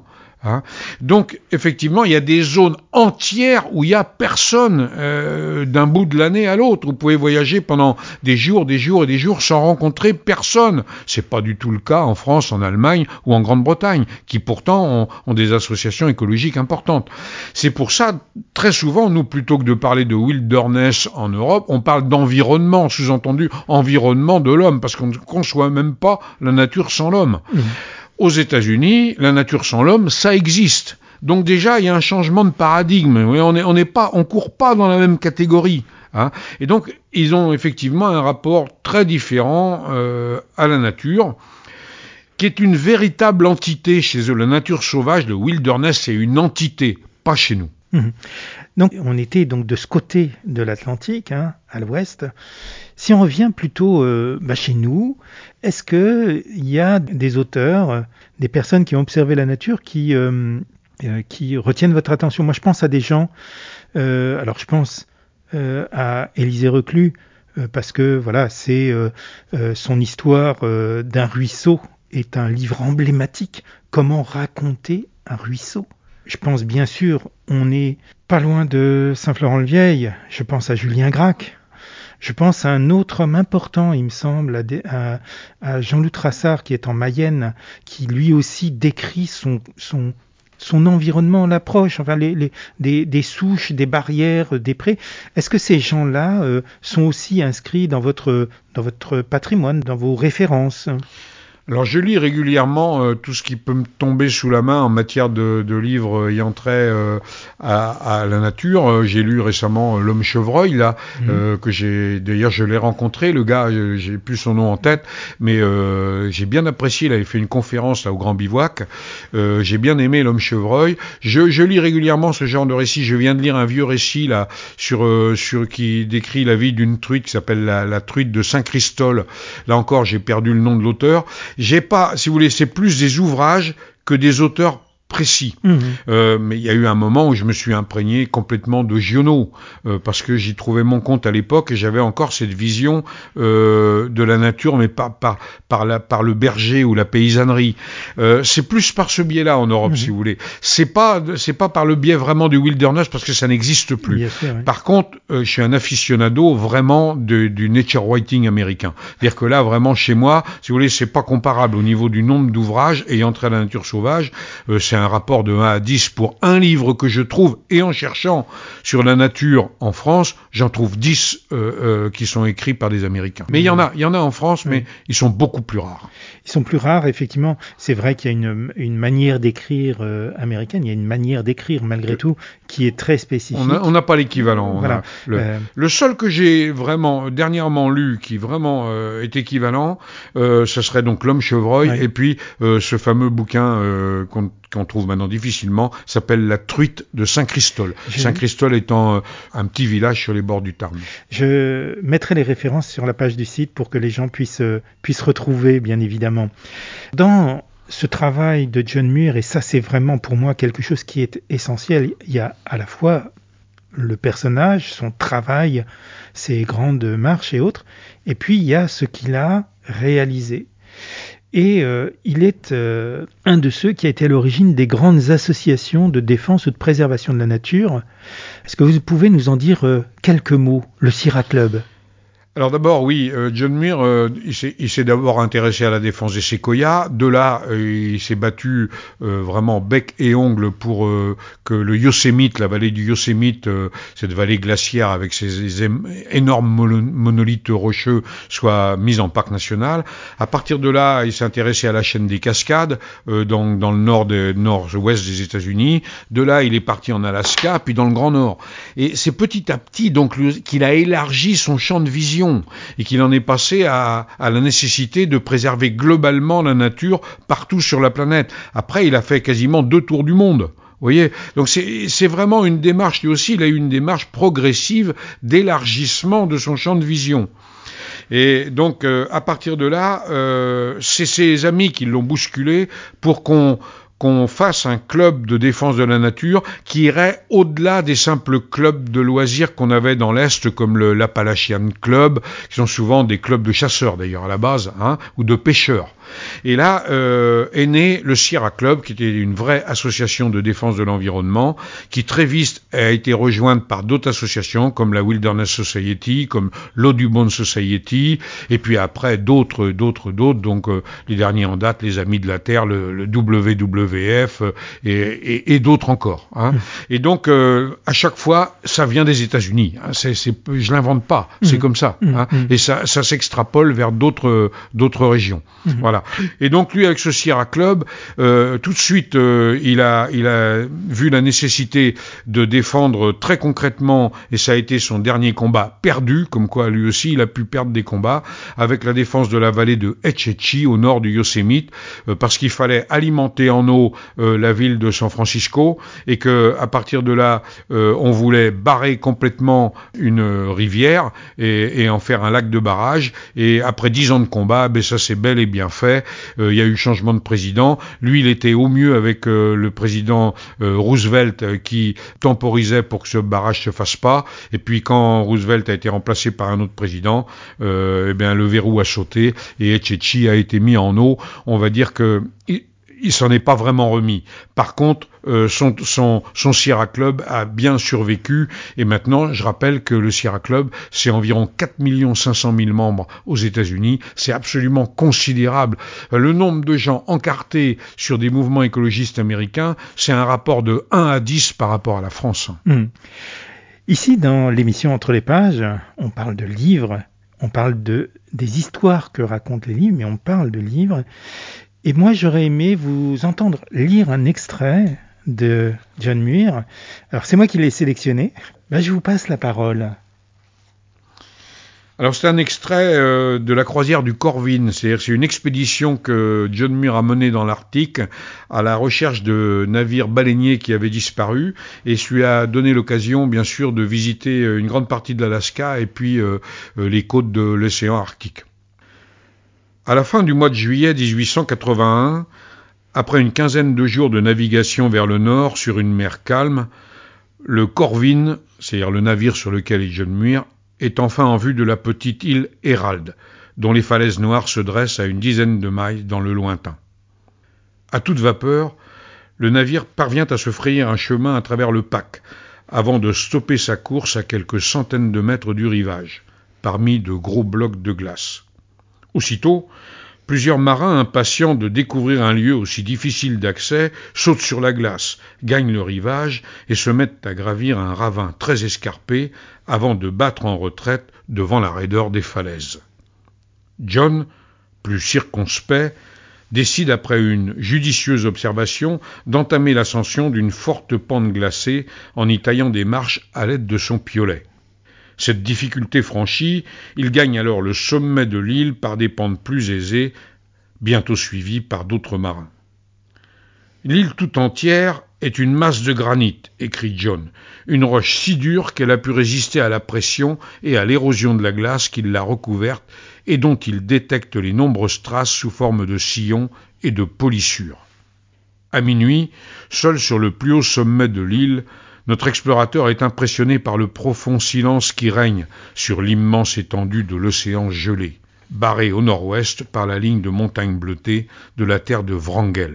Hein. Donc, effectivement, il y a des zones entières où il n'y a personne d'un bout de l'année à l'autre. Vous pouvez voyager pendant des jours et des jours sans rencontrer personne. C'est pas du tout le cas en France, en Allemagne ou en Grande-Bretagne, qui pourtant ont des associations écologiques importantes. C'est pour ça, très souvent, nous, plutôt que de parler de wilderness en Europe, on parle d'environnement, sous-entendu environnement de l'homme, parce qu'on ne conçoit même pas la nature sans l'homme. Aux États-Unis, la nature sans l'homme, ça existe. Donc déjà, il y a un changement de paradigme. On court pas dans la même catégorie. Hein. Et donc, ils ont effectivement un rapport très différent à la nature, qui est une véritable entité chez eux. La nature sauvage, le wilderness, c'est une entité, pas chez nous. Donc, on était donc de ce côté de l'Atlantique, hein, à l'ouest. Si on revient plutôt chez nous, est-ce qu'il y a des auteurs, des personnes qui ont observé la nature qui retiennent votre attention? Moi, je pense à des gens, je pense à Élisée Reclus, parce que voilà, c'est son histoire d'un ruisseau est un livre emblématique. Comment raconter un ruisseau? Je pense bien sûr, on n'est pas loin de Saint-Florent-le-Vieil, je pense à Julien Gracq, je pense à un autre homme important, il me semble, à Jean-Loup Trassard qui est en Mayenne, qui lui aussi décrit son environnement, l'approche, enfin des souches, des barrières, des prés. Est-ce que ces gens-là sont aussi inscrits dans votre patrimoine, dans vos références ? Alors je lis régulièrement tout ce qui peut me tomber sous la main en matière de livres ayant trait à la nature. J'ai lu récemment L'Homme Chevreuil, là, que d'ailleurs je l'ai rencontré, le gars, j'ai plus son nom en tête, mais j'ai bien apprécié, il avait fait une conférence là au Grand Bivouac, j'ai bien aimé L'Homme Chevreuil. Je lis régulièrement ce genre de récit. Je viens de lire un vieux récit là sur qui décrit la vie d'une truite qui s'appelle la truite de Saint-Christol. Là encore, j'ai perdu le nom de l'auteur. J'ai pas, si vous voulez, c'est plus des ouvrages que des auteurs précis. Mais il y a eu un moment où je me suis imprégné complètement de Giono, parce que j'y trouvais mon compte à l'époque et j'avais encore cette vision de la nature, mais pas par le berger ou la paysannerie. C'est plus par ce biais-là en Europe, si vous voulez. C'est pas par le biais vraiment du wilderness, parce que ça n'existe plus. Bien sûr, oui. Par contre, je suis un aficionado vraiment du nature writing américain. C'est-à-dire que là, vraiment, chez moi, si vous voulez, c'est pas comparable au niveau du nombre d'ouvrages ayant trait à la nature sauvage. C'est un rapport de 1 à 10 pour un livre que je trouve, et en cherchant sur la nature en France, j'en trouve 10 qui sont écrits par des Américains. Mais il y en a en France, mais ils sont beaucoup plus rares. Ils sont plus rares, effectivement. C'est vrai qu'il y a une manière d'écrire américaine, il y a une manière d'écrire malgré tout qui est très spécifique. On n'a pas l'équivalent. Voilà. Le seul que j'ai vraiment dernièrement lu qui vraiment est équivalent, ce serait donc L'Homme Chevreuil, et puis ce fameux bouquin qu'on trouve maintenant difficilement, s'appelle La truite de Saint-Christol. Saint-Christol étant un petit village sur les bords du Tarn. Je mettrai les références sur la page du site pour que les gens puissent retrouver, bien évidemment. Dans ce travail de John Muir, et ça c'est vraiment pour moi quelque chose qui est essentiel, il y a à la fois le personnage, son travail, ses grandes marches et autres, et puis il y a ce qu'il a réalisé. Et il est un de ceux qui a été à l'origine des grandes associations de défense ou de préservation de la nature. Est-ce que vous pouvez nous en dire quelques mots, le Sierra Club ? Alors d'abord, oui, John Muir, il s'est d'abord intéressé à la défense des séquoias. De là, il s'est battu vraiment bec et ongle pour que le Yosemite, la vallée du Yosemite, cette vallée glaciaire avec ses énormes monolithes rocheux, soit mise en parc national. À partir de là, il s'est intéressé à la chaîne des Cascades, dans le nord-ouest des États-Unis. De là, il est parti en Alaska, puis dans le Grand Nord. Et c'est petit à petit donc qu'il a élargi son champ de vision, et qu'il en est passé à la nécessité de préserver globalement la nature partout sur la planète. Après, il a fait quasiment 2 tours du monde. Vous voyez, donc c'est vraiment une démarche, lui aussi, il a eu une démarche progressive d'élargissement de son champ de vision. Et donc, à partir de là, c'est ses amis qui l'ont bousculé pour qu'on fasse un club de défense de la nature qui irait au-delà des simples clubs de loisirs qu'on avait dans l'Est, comme l'Appalachian Club, qui sont souvent des clubs de chasseurs d'ailleurs à la base, ou de pêcheurs. Et là est né le Sierra Club, qui était une vraie association de défense de l'environnement, qui très vite a été rejointe par d'autres associations comme la Wilderness Society, comme l'Audubon Society, et puis après d'autres, donc les derniers en date, les Amis de la Terre, le WWF et d'autres encore. Hein. Et donc à chaque fois, ça vient des États-Unis. Hein. Je l'invente pas, c'est comme ça. Hein. Et ça s'extrapole vers d'autres régions. Voilà. Et donc lui, avec ce Sierra Club, tout de suite, il a vu la nécessité de défendre très concrètement, et ça a été son dernier combat perdu, comme quoi lui aussi il a pu perdre des combats, avec la défense de la vallée de Hetch Hetchy au nord du Yosemite, parce qu'il fallait alimenter en eau la ville de San Francisco, et que à partir de là, on voulait barrer complètement une rivière et en faire un lac de barrage. Et après 10 ans de combat, ça s'est bel et bien fait. Il y a eu changement de président. Lui, il était au mieux avec le président Roosevelt qui temporisait pour que ce barrage se fasse pas. Et puis quand Roosevelt a été remplacé par un autre président, le verrou a sauté et Hetch Hetchy a été mis en eau. On va dire que il s'en est pas vraiment remis. Par contre, son Sierra Club a bien survécu, et maintenant, je rappelle que le Sierra Club, c'est environ 4 500 000 membres aux États-Unis. C'est absolument considérable. Le nombre de gens encartés sur des mouvements écologistes américains, c'est un rapport de 1 à 10 par rapport à la France. Ici, dans l'émission Entre les pages, on parle de livres, on parle des histoires que racontent les livres, mais on parle de livres. Et moi, j'aurais aimé vous entendre lire un extrait de John Muir. Alors, c'est moi qui l'ai sélectionné. Je vous passe la parole. Alors, c'est un extrait de la croisière du Corvin. C'est une expédition que John Muir a menée dans l'Arctique à la recherche de navires baleiniers qui avaient disparu, et ça lui a donné l'occasion, bien sûr, de visiter une grande partie de l'Alaska et puis les côtes de l'océan Arctique. À la fin du mois de juillet 1881, après une quinzaine de jours de navigation vers le nord sur une mer calme, le Corvin, c'est-à-dire le navire sur lequel est John Muir, est enfin en vue de la petite île Herald, dont les falaises noires se dressent à une dizaine de miles dans le lointain. À toute vapeur, le navire parvient à se frayer un chemin à travers le pack, avant de stopper sa course à quelques centaines de mètres du rivage, parmi de gros blocs de glace. Aussitôt, plusieurs marins impatients de découvrir un lieu aussi difficile d'accès sautent sur la glace, gagnent le rivage et se mettent à gravir un ravin très escarpé avant de battre en retraite devant la raideur des falaises. John, plus circonspect, décide après une judicieuse observation d'entamer l'ascension d'une forte pente glacée en y taillant des marches à l'aide de son piolet. Cette difficulté franchie, il gagne alors le sommet de l'île par des pentes plus aisées, bientôt suivies par d'autres marins. L'île tout entière est une masse de granit, écrit John, une roche si dure qu'elle a pu résister à la pression et à l'érosion de la glace qui l'a recouverte et dont il détecte les nombreuses traces sous forme de sillons et de polissures. À minuit, seul sur le plus haut sommet de l'île, notre explorateur est impressionné par le profond silence qui règne sur l'immense étendue de l'océan gelé, barré au nord-ouest par la ligne de montagnes bleutées de la terre de Wrangell.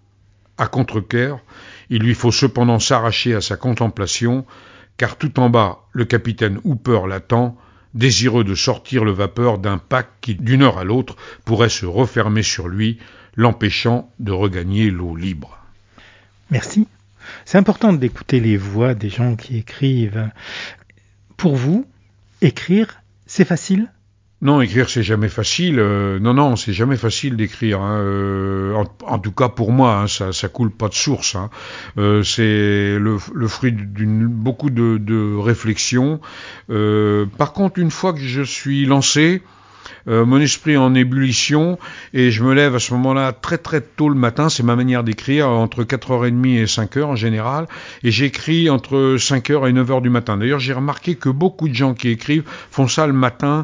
À contre-cœur, il lui faut cependant s'arracher à sa contemplation, car tout en bas, le capitaine Hooper l'attend, désireux de sortir le vapeur d'un pack qui, d'une heure à l'autre, pourrait se refermer sur lui, l'empêchant de regagner l'eau libre. Merci. C'est important d'écouter les voix des gens qui écrivent. Pour vous, écrire, c'est facile ? Non, écrire c'est jamais facile. Non, c'est jamais facile d'écrire. Hein. En tout cas pour moi, hein, ça coule pas de source. Hein. C'est le fruit d'une beaucoup de réflexion. Par contre, une fois que je suis lancé, mon esprit en ébullition et je me lève à ce moment-là très très tôt le matin, c'est ma manière d'écrire, entre 4h30 et 5h en général, et j'écris entre 5h et 9h du matin. D'ailleurs, j'ai remarqué que beaucoup de gens qui écrivent font ça le matin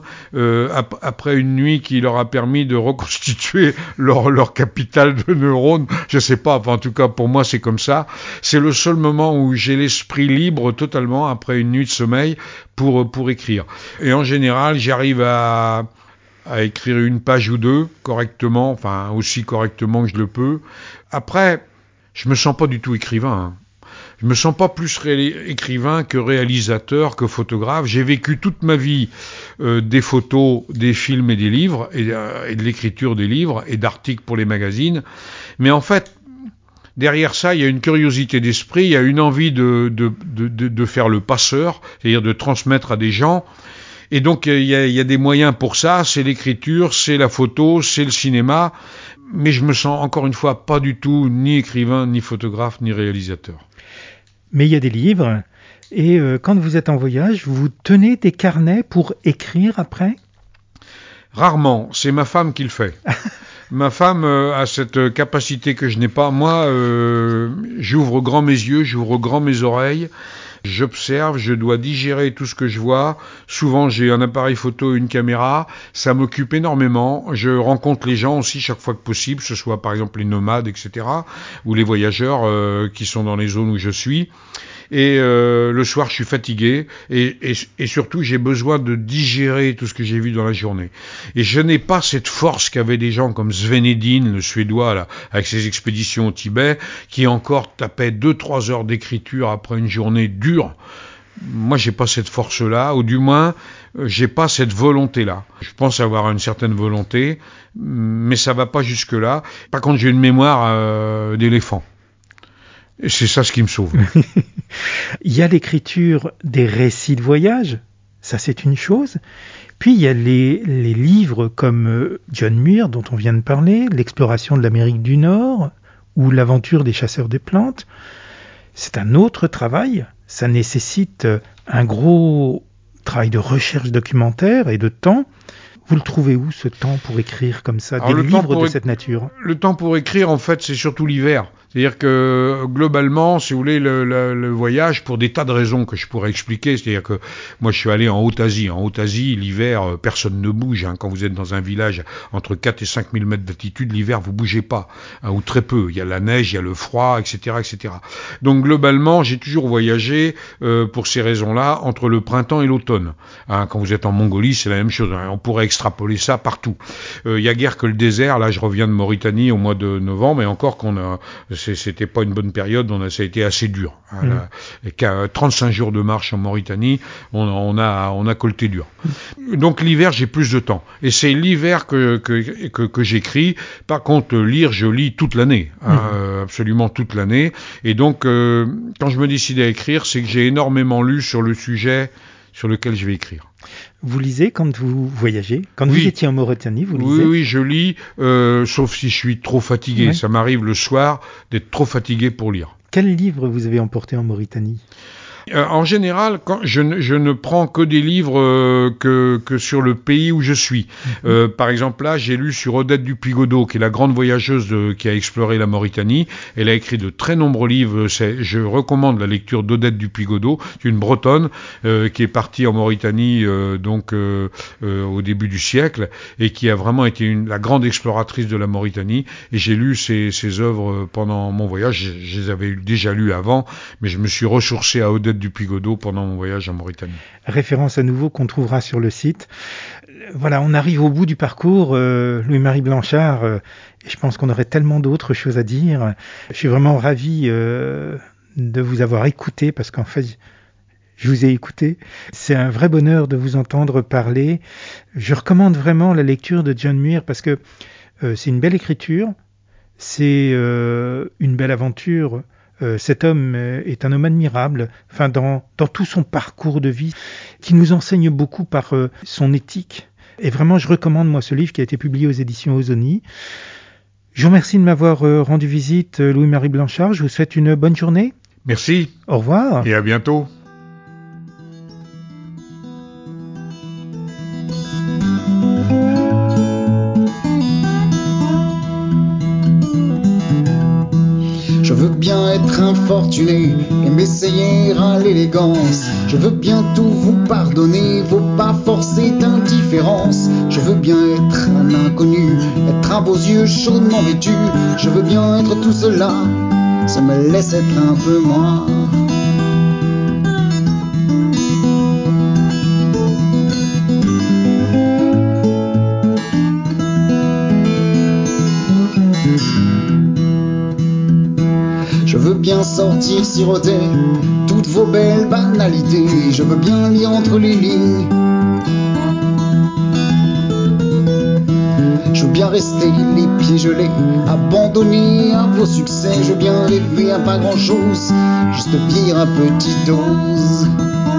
après une nuit qui leur a permis de reconstituer leur capital de neurones. Je sais pas, enfin, en tout cas pour moi c'est comme ça. C'est le seul moment où j'ai l'esprit libre totalement après une nuit de sommeil pour écrire. Et en général, j'arrive à à écrire une page ou deux correctement, enfin aussi correctement que je le peux. Après, je me sens pas du tout écrivain. Je me sens pas plus écrivain que réalisateur, que photographe. J'ai vécu toute ma vie des photos, des films et des livres, et de l'écriture des livres et d'articles pour les magazines. Mais en fait, derrière ça, il y a une curiosité d'esprit, il y a une envie de faire le passeur, c'est-à-dire de transmettre à des gens. Et donc, il y a des moyens pour ça, c'est l'écriture, c'est la photo, c'est le cinéma. Mais je me sens, encore une fois, pas du tout ni écrivain, ni photographe, ni réalisateur. Mais il y a des livres, et quand vous êtes en voyage, vous tenez des carnets pour écrire après ? Rarement, c'est ma femme qui le fait. Ma femme a cette capacité que je n'ai pas. Moi, j'ouvre grand mes yeux, j'ouvre grand mes oreilles, j'observe, je dois digérer tout ce que je vois. Souvent, j'ai un appareil photo, une caméra. Ça m'occupe énormément. Je rencontre les gens aussi chaque fois que possible, que ce soit par exemple les nomades, etc., ou les voyageurs qui sont dans les zones où je suis. Et le soir, je suis fatigué et surtout, j'ai besoin de digérer tout ce que j'ai vu dans la journée. Et je n'ai pas cette force qu'avaient des gens comme Sven Hedin, le Suédois, là, avec ses expéditions au Tibet, qui encore tapait 2-3 heures d'écriture après une journée dure. Moi, j'ai pas cette force-là, ou du moins, j'ai pas cette volonté-là. Je pense avoir une certaine volonté, mais ça va pas jusque-là. Par contre, j'ai une mémoire d'éléphant. Et c'est ça ce qui me sauve. Il y a l'écriture des récits de voyage, ça c'est une chose. Puis il y a les livres comme John Muir, dont on vient de parler, l'exploration de l'Amérique du Nord, ou l'aventure des chasseurs des plantes. C'est un autre travail, ça nécessite un gros travail de recherche documentaire et de temps. Vous le trouvez où, ce temps pour écrire comme ça, des livres de cette nature ? Le temps pour écrire, en fait, c'est surtout l'hiver. C'est-à-dire que, globalement, si vous voulez, le voyage, pour des tas de raisons que je pourrais expliquer, c'est-à-dire que moi, je suis allé en Haute-Asie. En Haute-Asie, l'hiver, personne ne bouge. Hein. Quand vous êtes dans un village entre 4 et 5 000 mètres d'altitude, l'hiver, vous bougez pas, hein, ou très peu. Il y a la neige, il y a le froid, etc., etc. Donc, globalement, j'ai toujours voyagé, pour ces raisons-là, entre le printemps et l'automne. Hein, quand vous êtes en Mongolie, c'est la même chose. Hein. On pourrait extrapoler ça partout. Il y a guère que le désert. Là, je reviens de Mauritanie au mois de novembre, et encore c'était pas une bonne période. Ça a été assez dur. Hein, 35 jours de marche en Mauritanie, on a colleté dur. Donc l'hiver, j'ai plus de temps, et c'est l'hiver que j'écris. Par contre, lire, je lis toute l'année, hein, absolument toute l'année. Et donc, quand je me décide à écrire, c'est que j'ai énormément lu sur le sujet sur lequel je vais écrire. Vous lisez quand vous voyagez ? Quand vous étiez en Mauritanie, vous lisez ? Oui, je lis, sauf si je suis trop fatigué. Ouais. Ça m'arrive le soir d'être trop fatigué pour lire. Quel livre vous avez emporté en Mauritanie ? En général, je ne prends que des livres que sur le pays où je suis. Par exemple, là, j'ai lu sur Odette Dupuy-Godeau, qui est la grande voyageuse qui a exploré la Mauritanie. Elle a écrit de très nombreux livres. Je recommande la lecture d'Odette Dupuy-Godeau. C'est une Bretonne qui est partie en Mauritanie au début du siècle, et qui a vraiment été la grande exploratrice de la Mauritanie. Et j'ai lu ses œuvres pendant mon voyage. Je les avais déjà lues avant, mais je me suis ressourcé à Odette Dupuy-Godeau pendant mon voyage en Mauritanie. Référence à nouveau qu'on trouvera sur le site. Voilà, on arrive au bout du parcours, Louis-Marie Blanchard, et je pense qu'on aurait tellement d'autres choses à dire. Je suis vraiment ravi de vous avoir écouté, parce qu'en fait, je vous ai écouté. C'est un vrai bonheur de vous entendre parler. Je recommande vraiment la lecture de John Muir, parce que c'est une belle écriture, c'est une belle aventure. Cet homme est un homme admirable, enfin dans tout son parcours de vie, qui nous enseigne beaucoup par son éthique. Et vraiment, je recommande moi ce livre qui a été publié aux éditions Ozoni. Je vous remercie de m'avoir rendu visite, Louis-Marie Blanchard. Je vous souhaite une bonne journée. Merci. Au revoir. Et à bientôt. Je veux bien être infortuné et m'essayer à l'élégance. Je veux bien tout vous pardonner, vos pas forcés d'indifférence. Je veux bien être un inconnu, être un beaux yeux chaudement vêtus. Je veux bien être tout cela, ça me laisse être un peu moi. siroter toutes vos belles banalités. Je veux bien lire entre les lignes. Je veux bien rester les pieds gelés, abandonné à vos succès. Je veux bien rêver à pas grand chose, juste vivre à petite dose.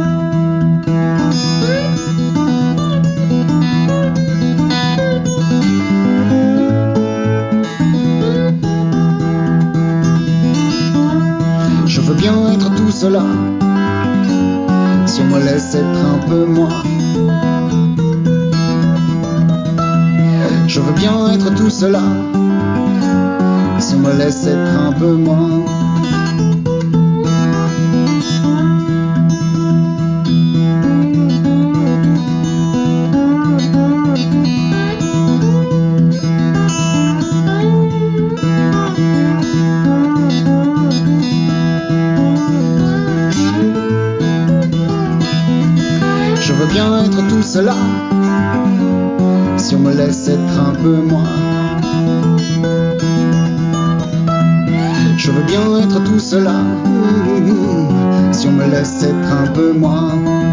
Je veux bien être tout cela, si on me laisse être un peu moi. Je veux bien être tout cela, si on me laisse être un peu moi. Je veux bien être tout cela, si on me laisse être un peu moi. Je veux bien être tout cela, si on me laisse être un peu moi.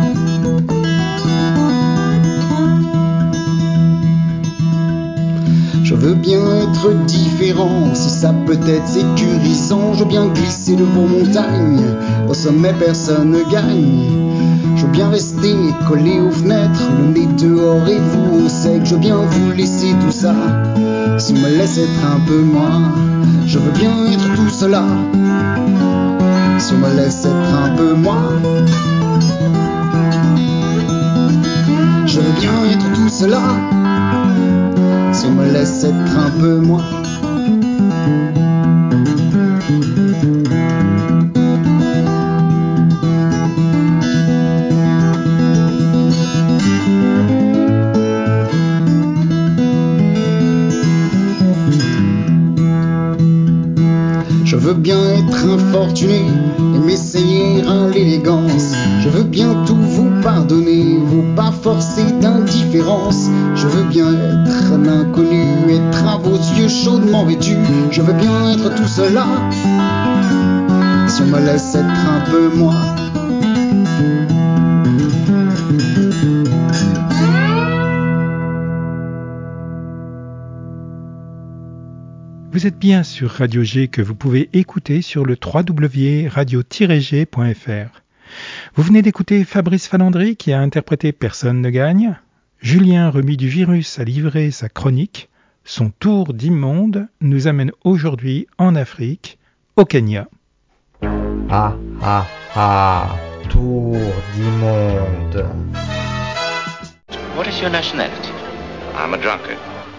Je veux bien être différent, si ça peut être sécurisant. Je veux bien glisser de vos montagnes, au sommet personne ne gagne. Je veux bien rester collé aux fenêtres, le nez dehors et vous au sec. Je veux bien vous laisser tout ça, si on me laisse être un peu moi. Je veux bien être tout cela, si on me laisse être un peu moi. Je veux bien être tout cela, si on me laisse être un peu moi. Je veux bien être infortuné et m'essayer à l'élégance. Je veux bien tout vous pardonner, vous pas forcer d'indifférence. Je veux bien être un inconnu, être à vos yeux chaudement vêtus. Je veux bien être tout cela, si on me laisse être un peu moi. Vous êtes bien sur Radio G que vous pouvez écouter sur le www.radio-g.fr. Vous venez d'écouter Fabrice Falandry qui a interprété Personne ne gagne. Julien Remy du Virus a livré sa chronique. Son tour d'immonde nous amène aujourd'hui en Afrique, au Kenya. Ah ah ah, tour d'immonde. What is your nationality? I'm a drunkard.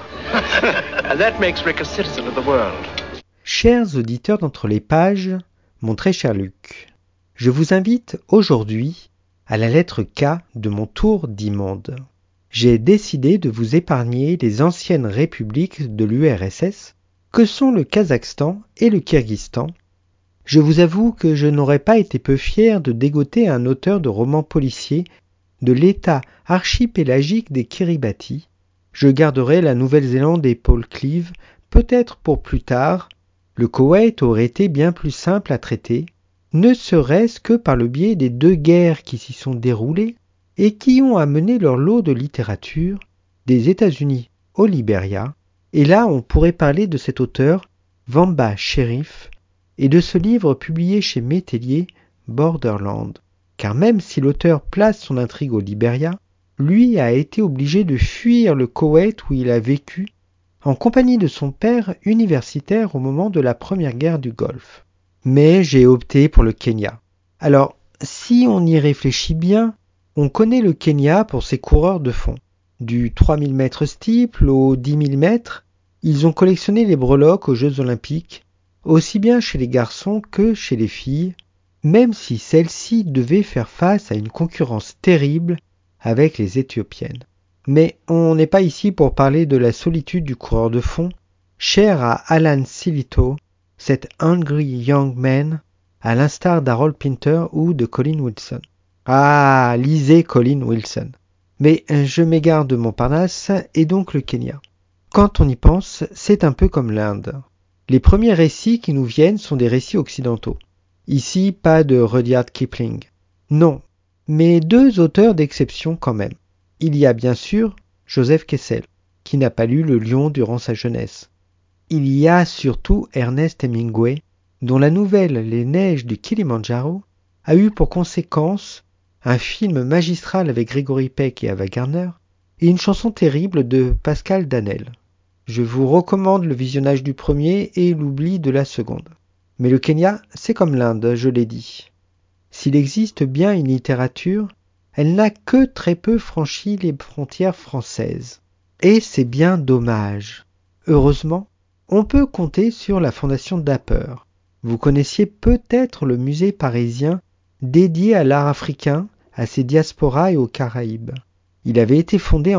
And that makes Rick a citizen of the world. Chers auditeurs d'Entre les pages, mon très cher Luc, je vous invite aujourd'hui à la lettre K de mon tour d'immonde. J'ai décidé de vous épargner les anciennes républiques de l'URSS que sont le Kazakhstan et le Kirghizstan. Je vous avoue que je n'aurais pas été peu fier de dégoter un auteur de romans policiers de l'état archipélagique des Kiribati. Je garderai la Nouvelle-Zélande et Paul Cleave, peut-être pour plus tard. Le Koweït aurait été bien plus simple à traiter, ne serait-ce que par le biais des deux guerres qui s'y sont déroulées et qui ont amené leur lot de littérature, des États-Unis au Libéria. Et là, on pourrait parler de cet auteur, Wamba Sherif, et de ce livre publié chez Métellier, Borderland. Car même si l'auteur place son intrigue au Libéria, lui a été obligé de fuir le Koweït où il a vécu, en compagnie de son père universitaire au moment de la première guerre du Golfe. Mais j'ai opté pour le Kenya. Alors, si on y réfléchit bien, on connaît le Kenya pour ses coureurs de fond. Du 3000 mètres steeple au 10 000 mètres, ils ont collectionné les breloques aux Jeux Olympiques, aussi bien chez les garçons que chez les filles, même si celles-ci devaient faire face à une concurrence terrible avec les Éthiopiennes. Mais on n'est pas ici pour parler de la solitude du coureur de fond, cher à Alan Sillitoe, cet Hungry Young Man, à l'instar d'Harold Pinter ou de Colin Wilson. Ah, lisez Colin Wilson. Mais je m'égare de Montparnasse et donc le Kenya. Quand on y pense, c'est un peu comme l'Inde. Les premiers récits qui nous viennent sont des récits occidentaux. Ici, pas de Rudyard Kipling. Non, mais 2 auteurs d'exception quand même. Il y a bien sûr Joseph Kessel, qui n'a pas lu Le Lion durant sa jeunesse. Il y a surtout Ernest Hemingway, dont la nouvelle Les Neiges du Kilimandjaro a eu pour conséquence un film magistral avec Gregory Peck et Ava Gardner et une chanson terrible de Pascal Danel. Je vous recommande le visionnage du premier et l'oubli de la seconde. Mais le Kenya, c'est comme l'Inde, je l'ai dit. S'il existe bien une littérature, elle n'a que très peu franchi les frontières françaises. Et c'est bien dommage. Heureusement, on peut compter sur la fondation Dapper. Vous connaissiez peut-être le musée parisien dédié à l'art africain, à ses diasporas et aux Caraïbes. Il avait été fondé en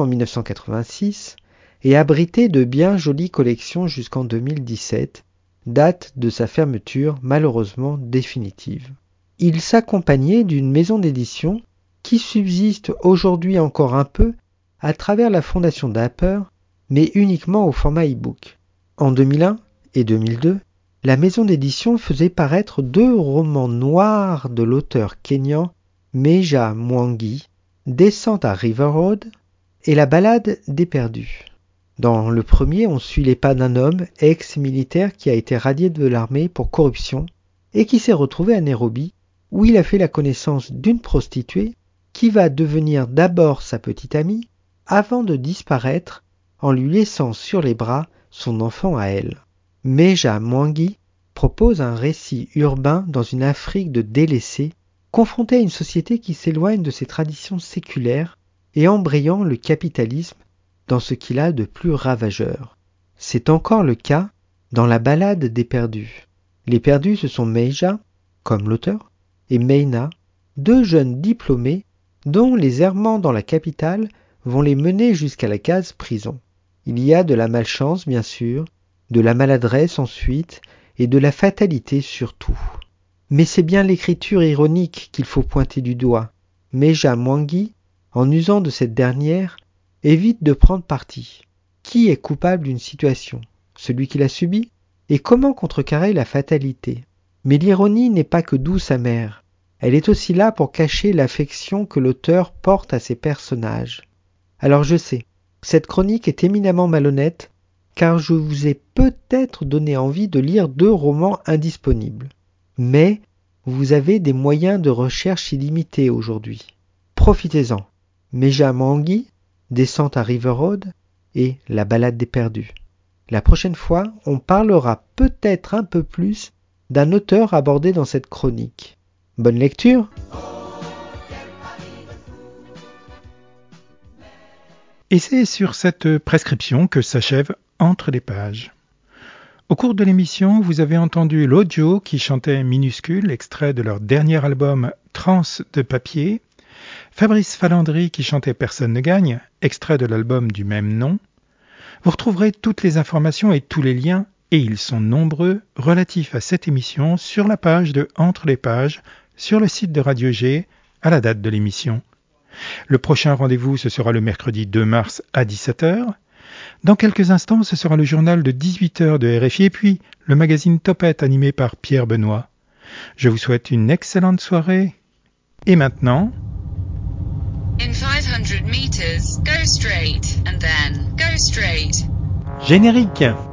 1986 et abritait de bien jolies collections jusqu'en 2017, date de sa fermeture malheureusement définitive. Il s'accompagnait d'une maison d'édition qui subsiste aujourd'hui encore un peu à travers la fondation Dapper, mais uniquement au format e-book. En 2001 et 2002, la maison d'édition faisait paraître 2 romans noirs de l'auteur kényan Meja Mwangi, Descente à River Road et La Ballade des Perdus. Dans le premier, on suit les pas d'un homme ex-militaire qui a été radié de l'armée pour corruption et qui s'est retrouvé à Nairobi, où il a fait la connaissance d'une prostituée qui va devenir d'abord sa petite amie avant de disparaître en lui laissant sur les bras son enfant à elle. Meja Mwangi propose un récit urbain dans une Afrique de délaissés, confrontée à une société qui s'éloigne de ses traditions séculaires et embrayant le capitalisme dans ce qu'il a de plus ravageur. C'est encore le cas dans La Ballade des Perdus. Les perdus, ce sont Meja, comme l'auteur, et Meina, 2 jeunes diplômés dont les errements dans la capitale vont les mener jusqu'à la case prison. Il y a de la malchance, bien sûr, de la maladresse ensuite, et de la fatalité surtout. Mais c'est bien l'écriture ironique qu'il faut pointer du doigt. Meja Mwangi, en usant de cette dernière, évite de prendre parti. Qui est coupable d'une situation? Celui qui l'a subie? Et comment contrecarrer la fatalité? Mais l'ironie n'est pas que douce amère. Elle est aussi là pour cacher l'affection que l'auteur porte à ses personnages. Alors je sais, cette chronique est éminemment malhonnête, car je vous ai peut-être donné envie de lire 2 romans indisponibles. Mais vous avez des moyens de recherche illimités aujourd'hui. Profitez-en. Meja Mwangi, Descente à River Road et La Ballade des Perdus. La prochaine fois, on parlera peut-être un peu plus d'un auteur abordé dans cette chronique. Bonne lecture! Et c'est sur cette prescription que s'achève Entre les pages. Au cours de l'émission, vous avez entendu l'audio qui chantait Minuscule, extrait de leur dernier album Trans de papier, Fabrice Falandry qui chantait Personne ne gagne, extrait de l'album du même nom. Vous retrouverez toutes les informations et tous les liens, et ils sont nombreux, relatifs à cette émission sur la page de Entre les pages, sur le site de Radio G, à la date de l'émission. Le prochain rendez-vous, ce sera le mercredi 2 mars à 17h. Dans quelques instants, ce sera le journal de 18h de RFI et puis le magazine Topette animé par Pierre Benoît. Je vous souhaite une excellente soirée. Et maintenant... In 500 meters, go straight and then go straight. Générique!